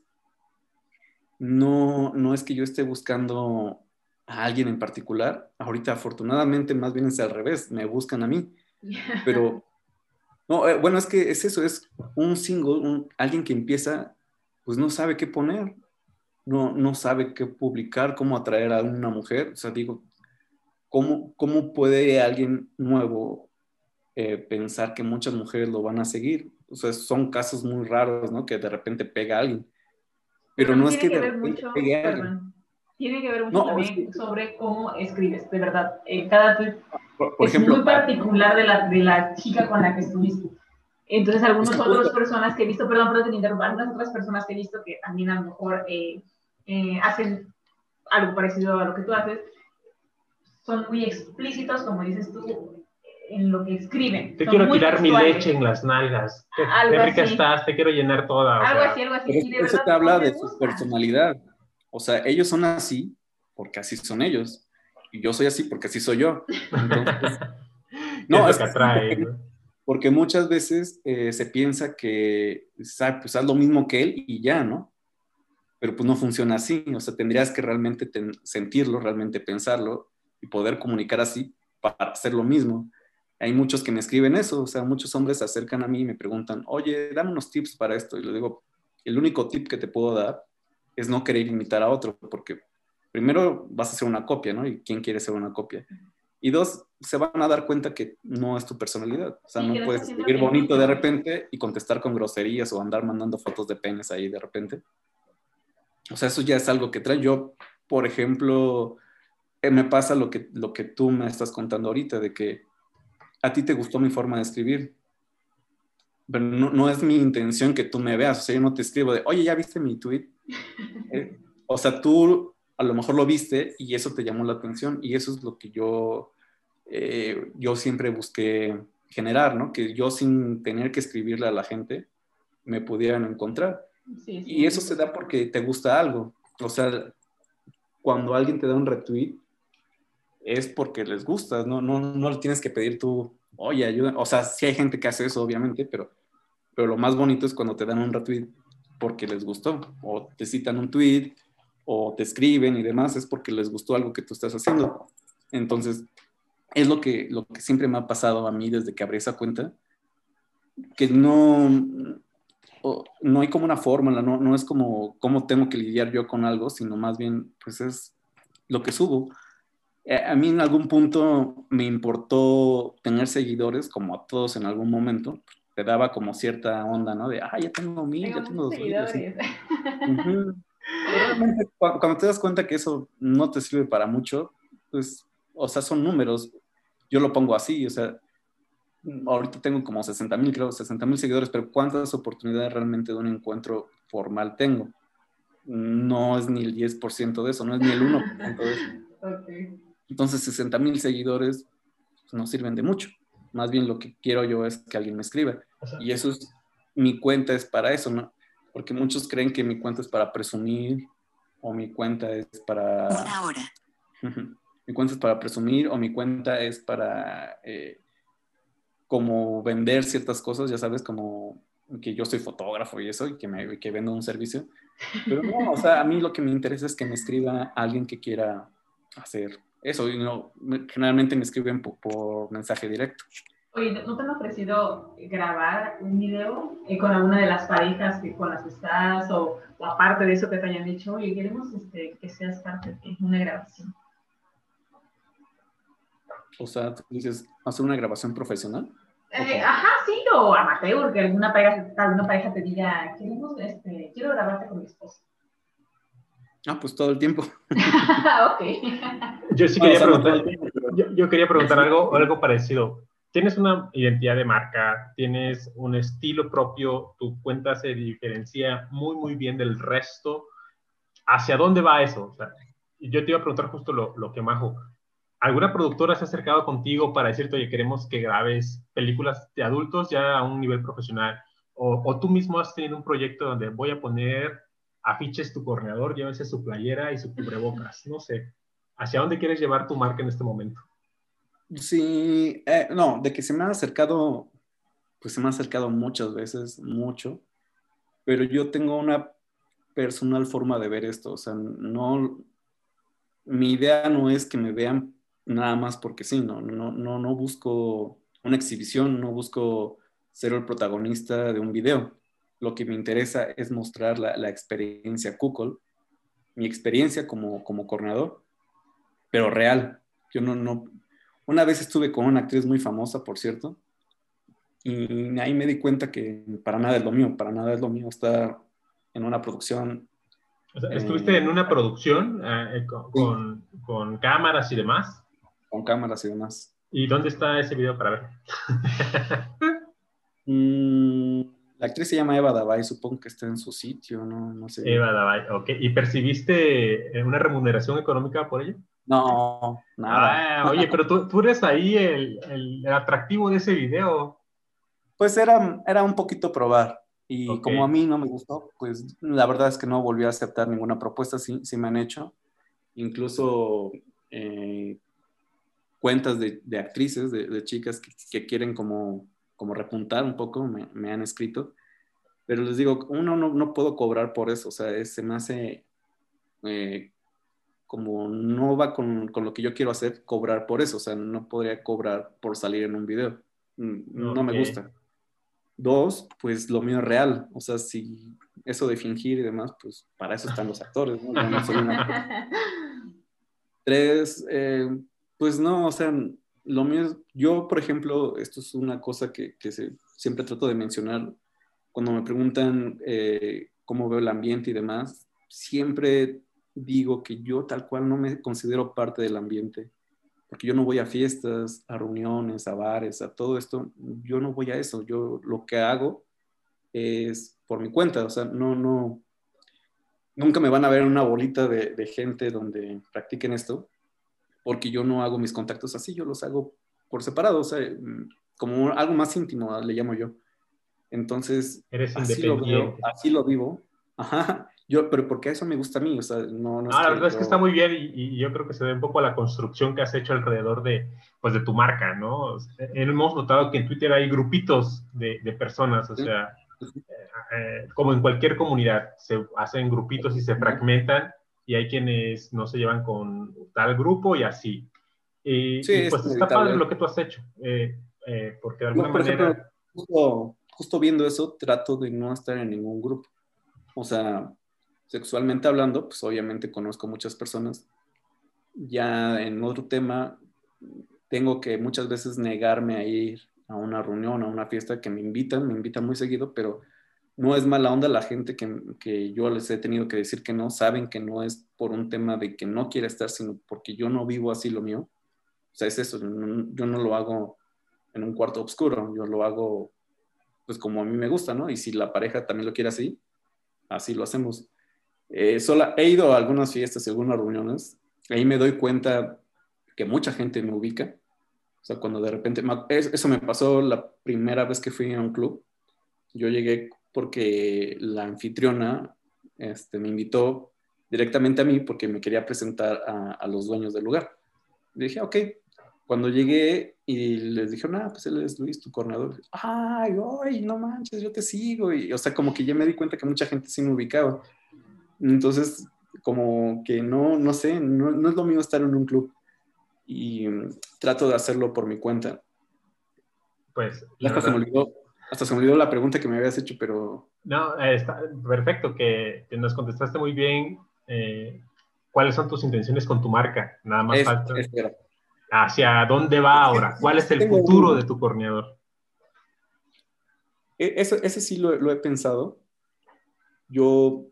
no, no es que yo esté buscando a alguien en particular. Ahorita, afortunadamente, más bien es al revés, me buscan a mí. Pero, no, eh, bueno, es que es eso, es un single, un, alguien que empieza, pues no sabe qué poner. No, no sabe qué publicar, cómo atraer a una mujer. O sea, digo, ¿cómo, cómo puede alguien nuevo eh, pensar que muchas mujeres lo van a seguir? O sea, son casos muy raros, ¿no? Que de repente pega a alguien. Pero Pero no también es tiene que que de ver repente mucho, pegue a alguien. perdón, tiene que ver mucho No, es que, también sobre cómo escribes, de verdad. Eh, cada tweet por, por es ejemplo, muy particular de la, de la chica con la que estuviste. Entonces, algunas otras personas que he visto, perdón, perdón, te interrumpo, algunas otras personas que he visto que también a lo mejor eh, eh, hacen algo parecido a lo que tú haces, son muy explícitos, como dices tú, en lo que escriben. Te Son quiero muy tirar mi textuales. leche en las nalgas. Qué, Algo qué rica así. estás, te quiero llenar toda. O Algo sea, así, algo así. Pero Y de eso verdad te no habla me de su gusta. personalidad. O sea, ellos son así porque así son ellos. Y yo soy así porque así soy yo. Entonces, ¿qué es no, lo es que que sí, atrae? porque, ¿No? porque muchas veces eh, se piensa que ah, pues haz lo mismo que él y ya, ¿no? Pero pues no funciona así. O sea, tendrías que realmente ten, sentirlo, realmente pensarlo y poder comunicar así para hacer lo mismo. Hay muchos que me escriben eso, o sea, muchos hombres se acercan a mí y me preguntan, oye, dame unos tips para esto. Y les digo, el único tip que te puedo dar es no querer imitar a otro, porque primero vas a hacer una copia, ¿no? ¿Y quién quiere ser una copia? Y dos, se van a dar cuenta que no es tu personalidad. O sea, Sí, que no no puedes estás siendo escribir bonito de genuino. repente y contestar con groserías o andar mandando fotos de penes ahí de repente. O sea, eso ya es algo que trae. Yo, por ejemplo, eh, me pasa lo que, lo que tú me estás contando ahorita, de que a ti te gustó mi forma de escribir, pero no, no es mi intención que tú me veas. O sea, yo no te escribo de, oye, ¿ya viste mi tweet? Eh, o sea, tú a lo mejor lo viste y eso te llamó la atención y eso es lo que yo, eh, yo siempre busqué generar, ¿no? Que yo sin tener que escribirle a la gente me pudieran encontrar. Sí, Y sí. eso se da porque te gusta algo. O sea, cuando alguien te da un retweet, es porque les gustas, no, no, no le tienes que pedir tú, oye, ayuda. O sea, sí hay gente que hace eso, obviamente, pero, pero lo más bonito es cuando te dan un retweet porque les gustó, o te citan un tweet, o te escriben y demás, es porque les gustó algo que tú estás haciendo. Entonces, es lo que, lo que siempre me ha pasado a mí desde que abrí esa cuenta, que no, no hay como una fórmula, no, no es como cómo tengo que lidiar yo con algo, sino más bien, pues es lo que subo. A mí en algún punto me importó tener seguidores, como a todos en algún momento. Te daba como cierta onda, ¿no? De, ah, ya tengo mil, Tengo ya tengo muchos dos mil. Así. seguidores. Uh-huh. Pero realmente, cu- cuando te das cuenta que eso no te sirve para mucho, pues, o sea, son números. Yo lo pongo así, o sea, ahorita tengo como sesenta mil, creo, sesenta mil seguidores, pero ¿cuántas oportunidades realmente de un encuentro formal tengo? No es ni el diez por ciento de eso, no es ni el uno por ciento de eso. Okay. Entonces, sesenta mil seguidores pues, no sirven de mucho. Más bien lo que quiero yo es que alguien me escriba. O sea, Y eso es, mi cuenta es para eso, ¿no? Porque muchos creen que mi cuenta es para presumir o mi cuenta es para... Una hora. Mi cuenta es para presumir o mi cuenta es para eh, como vender ciertas cosas, ya sabes, como que yo soy fotógrafo y eso, y que, me, que vendo un servicio. Pero no, o sea, a mí lo que me interesa es que me escriba alguien que quiera hacer eso. Y no, generalmente me escriben por, por mensaje directo. Oye, ¿no te han ofrecido grabar un video eh, con alguna de las parejas que, con las que estás o, o aparte de eso que te hayan dicho? Oye, queremos este, que seas parte de una grabación. O sea, tú dices, hacer una grabación profesional. Eh, ajá, sí, o amateur, que alguna pareja, alguna pareja te diga, queremos, este, quiero grabarte con mi esposa. Ah, pues todo el tiempo. Ok. yo sí No, quería o sea, no todo preguntar, el tiempo, pero... yo, yo quería preguntar algo, algo parecido. Tienes una identidad de marca, tienes un estilo propio, tu cuenta se diferencia muy, muy bien del resto. ¿Hacia dónde va eso? O sea, yo te iba a preguntar justo lo, lo que Majo. ¿Alguna productora se ha acercado contigo para decirte, oye, queremos que grabes películas de adultos ya a un nivel profesional? O, o tú mismo has tenido un proyecto donde voy a poner afiches tu corneador, llévese su playera y su cubrebocas. No sé. ¿Hacia dónde quieres llevar tu marca en este momento? Sí, eh, no, de que se me ha acercado, pues se me ha acercado muchas veces, mucho, pero yo tengo una personal forma de ver esto, o sea, no, mi idea no es que me vean nada más porque sí, no, no, no, no busco una exhibición, no busco ser el protagonista de un video. Lo que me interesa es mostrar la, la experiencia Kukol, mi experiencia como, como coordinador, pero real. Yo no, no, una vez estuve con una actriz muy famosa, por cierto, y ahí me di cuenta que para nada es lo mío, para nada es lo mío estar en una producción. O sea, ¿estuviste en Eh, una producción eh, con, sí, con, con cámaras y demás? con cámaras y demás. ¿Y dónde está ese video para ver? Mm, la actriz se llama Eva Davai, supongo que está en su sitio, no, no sé Eva bien. Davai, ok. ¿Y percibiste una remuneración económica por ello? No, nada. Ah, oye, pero tú, tú eres ahí el, el- el atractivo de ese video. Pues era, era un poquito probar. Y Ok, como a mí no me gustó, pues la verdad es que no volví a aceptar ninguna propuesta, sí, sí me han hecho. Incluso eh, cuentas de, de actrices, de, de chicas que, que quieren como, como repuntar un poco, me, me han escrito. Pero les digo, uno no, no puedo cobrar por eso, o sea, es- se me hace eh, como no va con, con lo que yo quiero hacer, cobrar por eso, o sea, no podría cobrar por salir en un video. Mm, no ok. me gusta. Dos, pues lo mío es real, o sea, si eso de fingir y demás, pues para eso están los actores, ¿no? Yo no soy un actor. Tres, eh, pues no, o sea, lo mío es, yo, por ejemplo, esto es una cosa que, que se- siempre trato de mencionar cuando me preguntan eh, cómo veo el ambiente y demás, siempre digo que yo tal cual no me considero parte del ambiente, porque yo no voy a fiestas, a reuniones, a bares, a todo esto, yo no voy a eso, yo lo que hago es por mi cuenta, o sea, no, no, nunca me van a ver en una bolita de, de gente donde practiquen esto, porque yo no hago mis contactos así, yo los hago por separado, o sea, mm, como algo más íntimo, le llamo yo. Entonces, Eres así lo veo, independiente. así lo vivo. Ajá, yo, pero porque eso me gusta a mí, o sea, no, no es No, la que verdad es que está yo... muy bien y, y yo creo que se ve un poco a la construcción que has hecho alrededor de, pues, de tu marca, ¿no? Eh, Hemos notado que en Twitter hay grupitos de, de personas, o sea, eh, como en cualquier comunidad, se hacen grupitos y se fragmentan y hay quienes no se llevan con tal grupo y así. Sí, Y, y es pues está padre inevitable. lo que tú has hecho, eh, eh, porque de alguna Yo, por ejemplo, manera, justo, justo viendo eso, trato de no estar en ningún grupo. O sea, sexualmente hablando, pues obviamente conozco muchas personas. Ya en otro tema, tengo que muchas veces negarme a ir a una reunión, a una fiesta que me invitan, me invitan muy seguido, pero no es mala onda la gente que, que yo les he tenido que decir que no, saben que no es por un tema de que no quiera estar, sino porque yo no vivo así lo mío. O sea, es eso, no, yo no lo hago en un cuarto oscuro, yo lo hago pues como a mí me gusta, ¿no? Y si la pareja también lo quiere así, así lo hacemos. Eh, sola, he ido a algunas fiestas y algunas reuniones, ahí me doy cuenta que mucha gente me ubica. O sea, cuando de repente, eso me pasó la primera vez que fui a un club. Yo llegué porque la anfitriona este, me invitó directamente a mí porque me quería presentar a, a los dueños del lugar. Le dije, ok. Cuando llegué y les dije, ah, pues él es Luis, tu coordinador. Ay, ay, no manches, yo te sigo. Y, o sea, como que ya me di cuenta que mucha gente sí me ubicaba. Entonces, como que no, no sé, no, no es lo mío estar en un club. Y um, trato de hacerlo por mi cuenta. pues Ya la hasta se me verdad, olvidó, hasta se me olvidó la pregunta que me habías hecho, pero no, eh, está perfecto, que, que nos contestaste muy bien. Eh, ¿cuáles son tus intenciones con tu marca? Nada más es, falta. espera. ¿Hacia dónde va Sí, ahora? ¿Cuál sí, es sí el tengo futuro uno. de tu corneador? E- Ese, ese sí lo, lo he pensado. Yo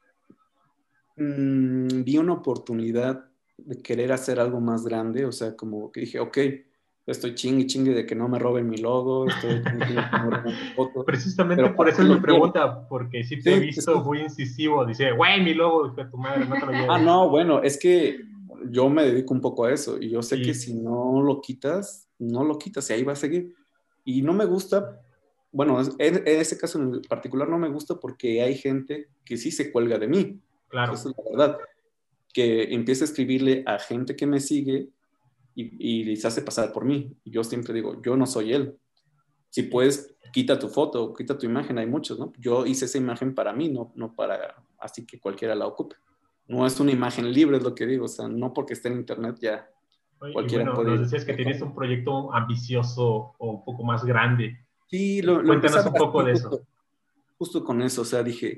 mmm, vi una oportunidad de querer hacer algo más grande, o sea, como que dije, ok, estoy chingue chingue de que no me roben mi logo, estoy chingue chingue de que no me roben mi foto, Precisamente pero por ¿para eso qué es mi lo quiero? pregunta, porque sí te he Sí, sí, visto sí. muy incisivo. Dice, güey, mi logo, hijo de tu madre, no te lo Ah, lleves. no, bueno, es que yo me dedico un poco a eso y yo sé que Y si no lo quitas, no lo quitas y ahí va a seguir. Y no me gusta, bueno, es- en, en ese caso en particular no me gusta porque hay gente que sí se cuelga de mí. O sea, claro, esa es la verdad. Que empieza a escribirle a gente que me sigue y, y les hace pasar por mí. Y yo siempre digo, yo no soy él. Si y, puedes, quita tu foto, quita tu imagen, hay muchos, ¿no? Yo hice esa imagen para mí, no, no para, así que cualquiera la ocupe. No es una imagen libre, es lo que digo, o sea, no porque esté en internet ya y cualquiera bueno, nos puede decías que hacer con tienes él. un proyecto ambicioso o un poco más grande. Sí, lo, lo empecé a Cuéntanos ver un poco así de eso. justo, justo con eso, o sea, dije,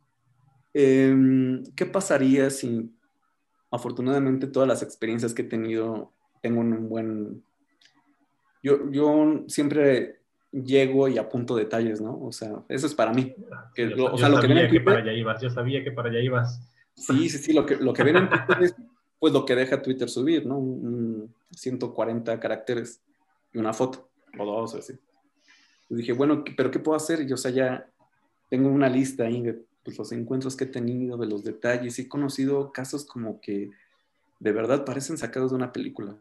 eh, ¿qué pasaría si afortunadamente todas las experiencias que he tenido tengo un buen... Yo, yo siempre llego y apunto detalles, ¿no? O sea, eso es para mí. Que Yo, lo- o yo sea, lo que ven en sabía que para Twitter, allá ibas, yo sabía que para allá ibas. sí, sí, sí, lo que, lo que ven en Twitter es pues lo que deja Twitter subir, ¿no? Un, un ciento cuarenta caracteres y una foto, o dos, o así. Y dije, bueno, ¿qué- ¿pero qué puedo hacer? Y, o sea, ya tengo una lista ahí de pues, los encuentros que he tenido, de los detalles. He conocido casos como que de verdad parecen sacados de una película.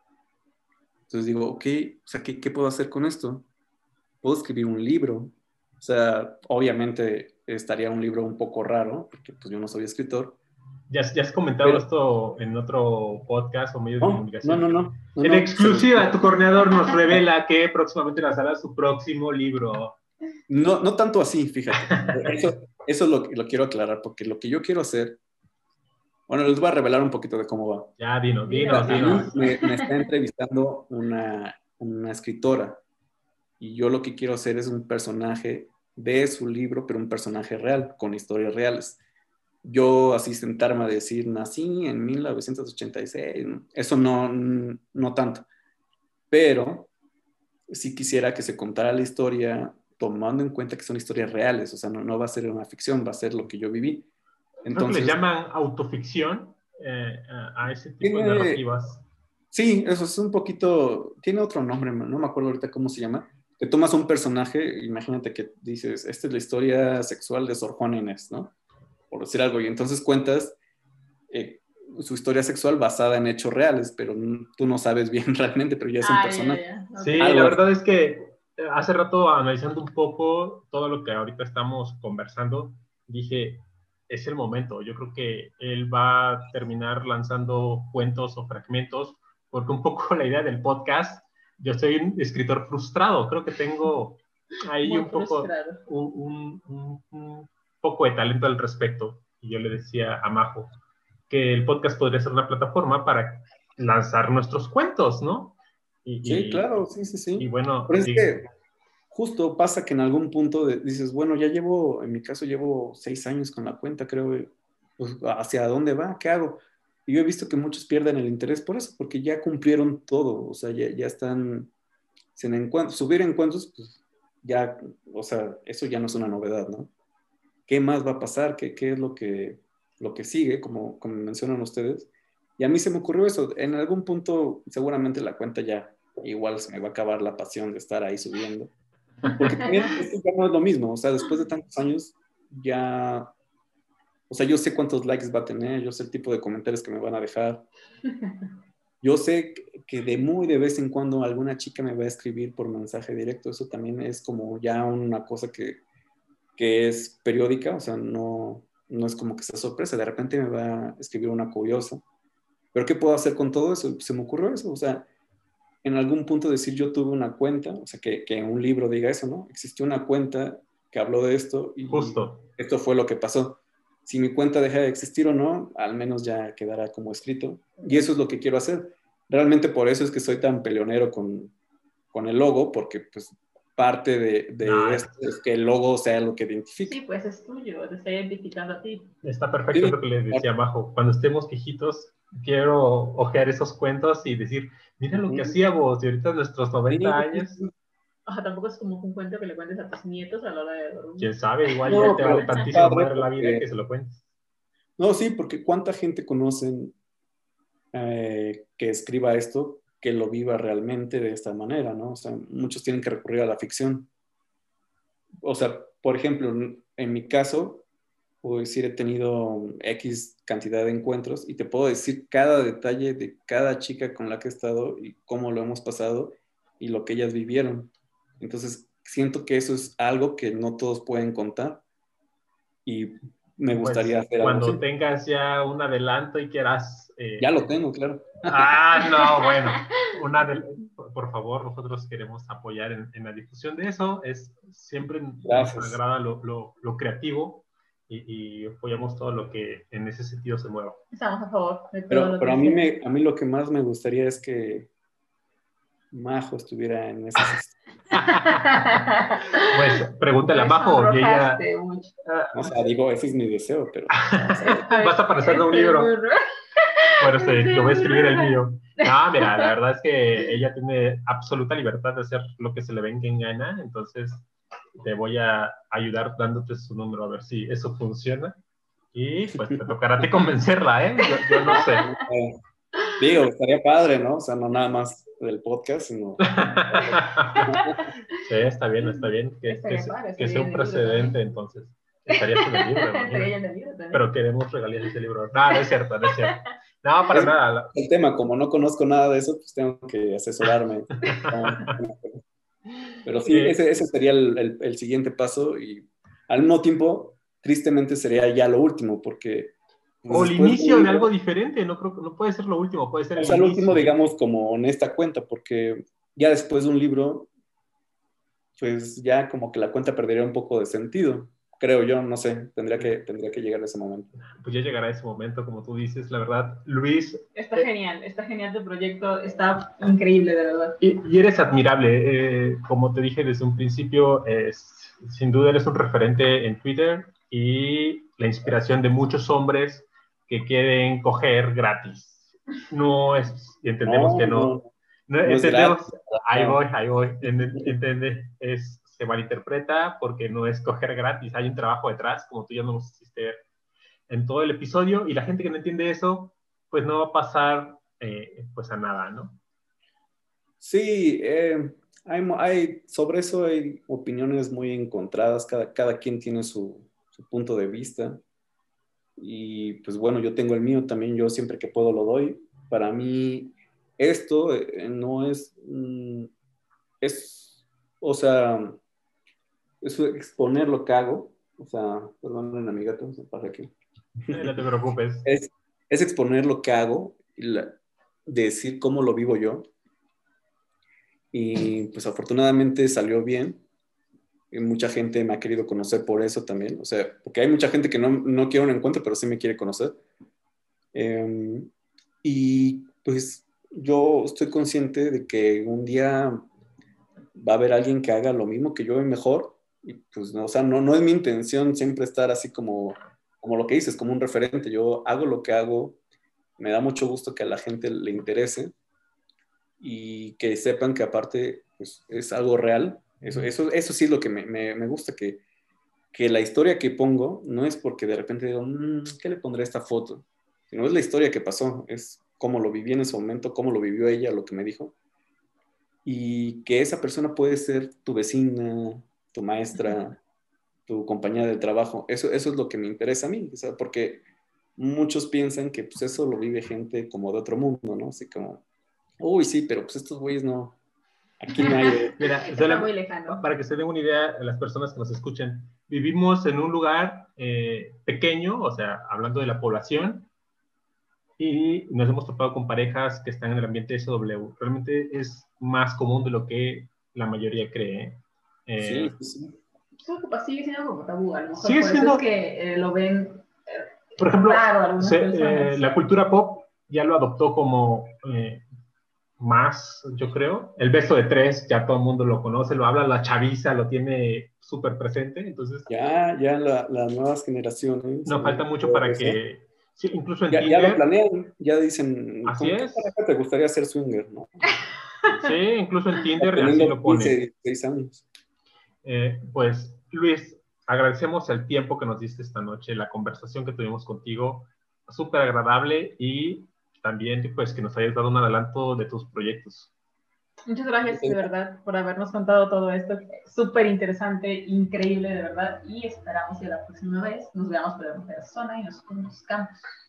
Entonces digo, ok, o sea, ¿qué, qué puedo hacer con esto? Puedo escribir un libro. O sea, obviamente estaría un libro un poco raro, porque pues yo no soy escritor. ¿Ya, ya has comentado Pero, esto en otro podcast o medio de no, comunicación? no, no, no. no En no, exclusiva, tu coordinador nos revela que próximamente lanzará su próximo libro. No, no tanto así, fíjate. Eso, eso lo, lo quiero aclarar, porque lo que yo quiero hacer, bueno, les voy a revelar un poquito de cómo va. Ya, dinos, Dinos, dinos, A mí dinos. me, me está entrevistando una, una escritora y yo lo que quiero hacer es un personaje de su libro, pero un personaje real, con historias reales. Yo así sentarme a decir, nací en mil novecientos ochenta y seis, eso no, no tanto, pero sí quisiera que se contara la historia tomando en cuenta que son historias reales, o sea, no, no va a ser una ficción, va a ser lo que yo viví. Creo que les Entonces, llaman autoficción eh, a, a ese tipo de tiene, narrativas. sí, eso es un poquito, tiene otro nombre, no me acuerdo ahorita cómo se llama. Te tomas un personaje, imagínate que dices, esta es la historia sexual de Sor Juana Inés, ¿no? Por decir algo, y entonces cuentas eh, su historia sexual basada en hechos reales, pero tú no sabes bien realmente, pero ya es un Ah, ya, personaje. ya. Ok. Sí, Algo la así. verdad es que hace rato analizando un poco todo lo que ahorita estamos conversando, dije, es el momento. Yo creo que él va a terminar lanzando cuentos o fragmentos, porque un poco la idea del podcast, yo soy un escritor frustrado, creo que tengo ahí Muy un poco, frustrado. un, un, un poco de talento al respecto. Y yo le decía a Majo que el podcast podría ser una plataforma para lanzar nuestros cuentos, ¿no? Y, Sí, y, claro, sí, sí, y sí. bueno, Pero es digo, que justo pasa que en algún punto de- dices, bueno, ya llevo, en mi caso llevo seis años con la cuenta, creo, y, pues, ¿hacia dónde va? ¿Qué hago? Y yo he visto que muchos pierden el interés por eso, porque ya cumplieron todo, o sea, ya, ya están, sin encuentros, subir encuentros, pues ya, o sea, eso ya no es una novedad, ¿no? ¿Qué más va a pasar? ¿Qué, qué es lo que, lo que sigue, como, como mencionan ustedes? Y a mí se me ocurrió eso, en algún punto seguramente la cuenta ya, igual se me va a acabar la pasión de estar ahí subiendo. Porque también esto ya no es lo mismo, o sea, después de tantos años ya, o sea, yo sé cuántos likes va a tener, yo sé el tipo de comentarios que me van a dejar, yo sé que de muy de vez en cuando alguna chica me va a escribir por mensaje directo, eso también es como ya una cosa que, que es periódica, o sea, no, no es como que sea sorpresa, de repente me va a escribir una curiosa, pero ¿qué puedo hacer con todo eso? Se me ocurrió eso, o sea, en algún punto decir yo tuve una cuenta, o sea, que, que un libro diga eso, ¿no? Existió una cuenta que habló de esto y justo. esto fue lo que pasó. Si mi cuenta deja de existir o no, al menos ya quedará como escrito. Y eso es lo que quiero hacer. Realmente por eso es que soy tan peleonero con, con el logo, porque pues parte de, No, de esto es que el logo sea lo que identifique. Sí, pues es tuyo, te está identificando a ti. está perfecto, es Sí, lo que les decía abajo. Cuando estemos viejitos, quiero ojear esos cuentos y decir, mira lo que hacíamos, y ahorita nuestros sí, noventa sí, años, sí. O sea, tampoco es como un cuento que le cuentes a tus nietos a la hora de dormir. quién sabe, igual ya No, te pero vale está tantísimo padre madre la vida porque, que se lo cuentes. no, sí, porque cuánta gente conocen eh, que escriba esto, que lo viva realmente de esta manera, ¿no? O sea, muchos tienen que recurrir a la ficción. O sea, por ejemplo, en mi caso, puedo decir, he tenido X cantidad de encuentros y te puedo decir cada detalle de cada chica con la que he estado y cómo lo hemos pasado y lo que ellas vivieron. Entonces, siento que eso es algo que no todos pueden contar y me gustaría Pues hacer algo cuando así. tengas ya un adelanto y quieras... Ya Eh... lo tengo, claro. Ah, no, bueno, una de... por favor, nosotros queremos apoyar en, en la difusión de eso. Es, siempre nos Gracias. agrada lo, lo, lo creativo y, y apoyamos todo lo que en ese sentido se mueva. Estamos a favor de todo Pero, lo pero que a mí, sea. me, a mí lo que más me gustaría es que Majo estuviera en esas historias. Pues pregúntale a Me Majo y ella... sonrojaste mucho. O sea, digo, ese es mi deseo, pero... Vas a aparecer de un libro. Bueno, sí, yo voy a escribir el mío. No, mira, la verdad es que ella tiene absoluta libertad de hacer lo que se le venga en gana, entonces te voy a ayudar dándote su número a ver si eso funciona. Y pues te tocará a ti convencerla, ¿eh? Yo, yo no sé. Digo, estaría padre, ¿no? O sea, no nada más del podcast, sino... Sí, está bien, está bien. Que, que, padre, que sea un precedente, entonces. Estarías en el libro, Estaría en el libro imagínate. también. Pero queremos regalías de ese libro. No, no es cierto, no es cierto. No, para Es nada. el tema, como no conozco nada de eso, pues tengo que asesorarme. Pero sí, Eh, ese, ese sería el, el, el siguiente paso y al mismo tiempo, tristemente sería ya lo último, porque pues, o el después de un inicio de algo libro, diferente, no creo que no puede ser lo último, puede ser o el sea, lo último, inicio. digamos, como en esta cuenta, porque ya después de un libro, pues ya como que la cuenta perdería un poco de sentido, creo yo, no sé, tendría que, tendría que llegar a ese momento. Pues ya llegará ese momento, como tú dices, la verdad. Luis, Está genial, está genial tu proyecto, está increíble, de verdad. y, y eres admirable. Eh, como te dije desde un principio, es, sin duda eres un referente en Twitter y la inspiración de muchos hombres que quieren coger gratis. No es, y entendemos que No, no, no, no no es gratis. entendemos, ahí No. voy, ahí voy, entiende, es, se malinterpreta porque no es coger gratis, hay un trabajo detrás, como tú ya nos hiciste ver en todo el episodio, y la gente que no entiende eso, pues no va a pasar eh, pues a nada, ¿no? Sí, eh, hay, hay, sobre eso hay opiniones muy encontradas, cada, cada quien tiene su, su punto de vista y pues bueno, yo tengo el mío también, yo siempre que puedo lo doy. Para mí esto eh, no es, mm, es, o sea, es exponer lo que hago, o sea, perdón, mi gato, se pasa aquí. Eh, no te preocupes. Es, es exponer lo que hago y la- decir cómo lo vivo yo. Y pues afortunadamente salió bien. Y mucha gente me ha querido conocer por eso también. O sea, porque hay mucha gente que no, no quiere un encuentro, pero sí me quiere conocer. Eh, y pues yo estoy consciente de que un día va a haber alguien que haga lo mismo que yo y mejor. Y pues, no, o sea, no, no es mi intención siempre estar así como, como lo que dices, como un referente. Yo hago lo que hago. Me da mucho gusto que a la gente le interese y que sepan que aparte pues, es algo real. Eso, eso, eso sí es lo que me, me, me gusta, que, que la historia que pongo no es porque de repente digo, mmm, ¿qué le pondré a esta foto? Sino es la historia que pasó, es cómo lo viví en ese momento, cómo lo vivió ella, lo que me dijo. Y que esa persona puede ser tu vecina, tu maestra, tu compañera de trabajo. Eso, eso es lo que me interesa a mí, o sea, porque muchos piensan que pues eso lo vive gente como de otro mundo, ¿no? Así como, uy, sí, pero pues estos güeyes no, aquí no hay de... Mira, Está solo, muy lejano. para que se den una idea a las personas que nos escuchen, vivimos en un lugar eh, pequeño, o sea, hablando de la población, y nos hemos topado con parejas que están en el ambiente S W. Realmente es más común de lo que la mayoría cree. Sí, Eh, sí, sí. Sigue siendo como tabú, a lo mejor sigue por eso siendo, es que eh, lo ven por ejemplo, raro algunas se, eh, personas. la cultura pop ya lo adoptó como eh, más, yo creo. El beso de tres, ya todo el mundo lo conoce, lo habla, la chaviza lo tiene súper presente, entonces Ya, ya la- las nuevas generaciones, no falta eh, mucho todo para eso, que, sí, incluso en ya, ya lo Tinder, planean, ya dicen, así ¿con qué es, pareja te gustaría ser swinger, no? sí, incluso en Ya Tinder así teniendo lo quince, ponen. dieciséis años. Eh, pues, Luis, agradecemos el tiempo que nos diste esta noche, la conversación que tuvimos contigo, súper agradable y también pues que nos hayas dado un adelanto de tus proyectos. Muchas gracias de verdad por habernos contado todo esto. Súper interesante, increíble de verdad. Y esperamos que la próxima vez nos veamos en persona y nos conozcamos.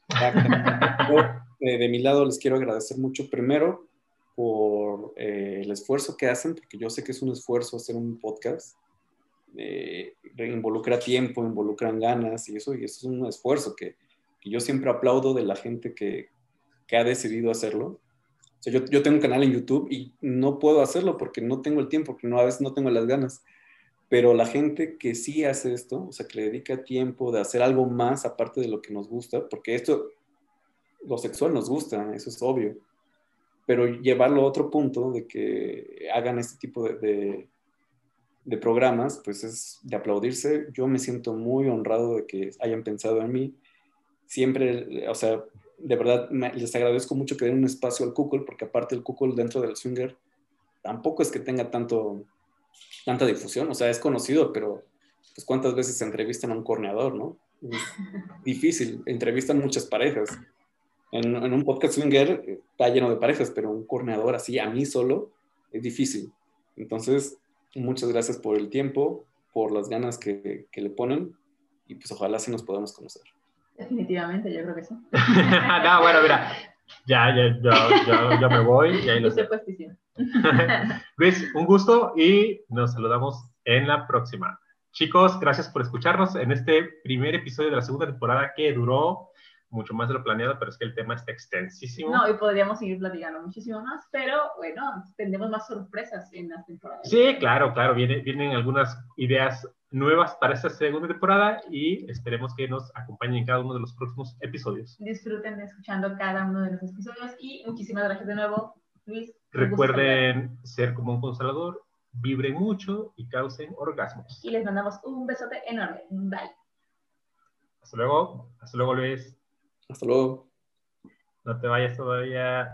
Yo, eh, de mi lado, les quiero agradecer mucho, primero, por eh, el esfuerzo que hacen, porque yo sé que es un esfuerzo hacer un podcast. Eh, involucra tiempo, involucran ganas y eso, y eso es un esfuerzo que, que yo siempre aplaudo de la gente que, que ha decidido hacerlo. O sea, yo, yo tengo un canal en YouTube y no puedo hacerlo porque no tengo el tiempo, porque no, a veces no tengo las ganas. Pero la gente que sí hace esto, o sea, que le dedica tiempo de hacer algo más aparte de lo que nos gusta, porque esto, lo sexual nos gusta, eso es obvio, pero llevarlo a otro punto de que hagan este tipo de, de, de programas, pues es de aplaudirse. Yo me siento muy honrado de que hayan pensado en mí. Siempre, o sea, de verdad me, les agradezco mucho que den un espacio al Kukul, porque aparte el Kukul dentro del swinger tampoco es que tenga tanto, tanta difusión, o sea, es conocido, pero pues cuántas veces se entrevistan a un corneador, ¿no? Es difícil, entrevistan muchas parejas. En, en un podcast swinger está lleno de parejas, pero un corneador así, a mí solo, es difícil. Entonces, muchas gracias por el tiempo, por las ganas que, que le ponen, y pues ojalá sí nos podamos conocer. Definitivamente, yo creo que sí. No, bueno, mira, ya, ya, yo, yo, yo me voy y ahí los Dice dejo. pues, sí. Luis, un gusto y nos saludamos en la próxima. Chicos, gracias por escucharnos en este primer episodio de la segunda temporada que duró mucho más de lo planeado, pero es que el tema está extensísimo. No, y podríamos seguir platicando muchísimo más, pero bueno, tendremos más sorpresas en las temporadas. Sí, claro, claro, viene, vienen algunas ideas nuevas para esta segunda temporada y esperemos que nos acompañen en cada uno de los próximos episodios. Disfruten escuchando cada uno de los episodios y muchísimas gracias de nuevo, Luis. Recuerden ser como un consolador, vibren mucho y causen orgasmos. Y les mandamos un besote enorme. Bye. Hasta luego. Hasta luego, Luis. Hasta luego. No te vayas todavía.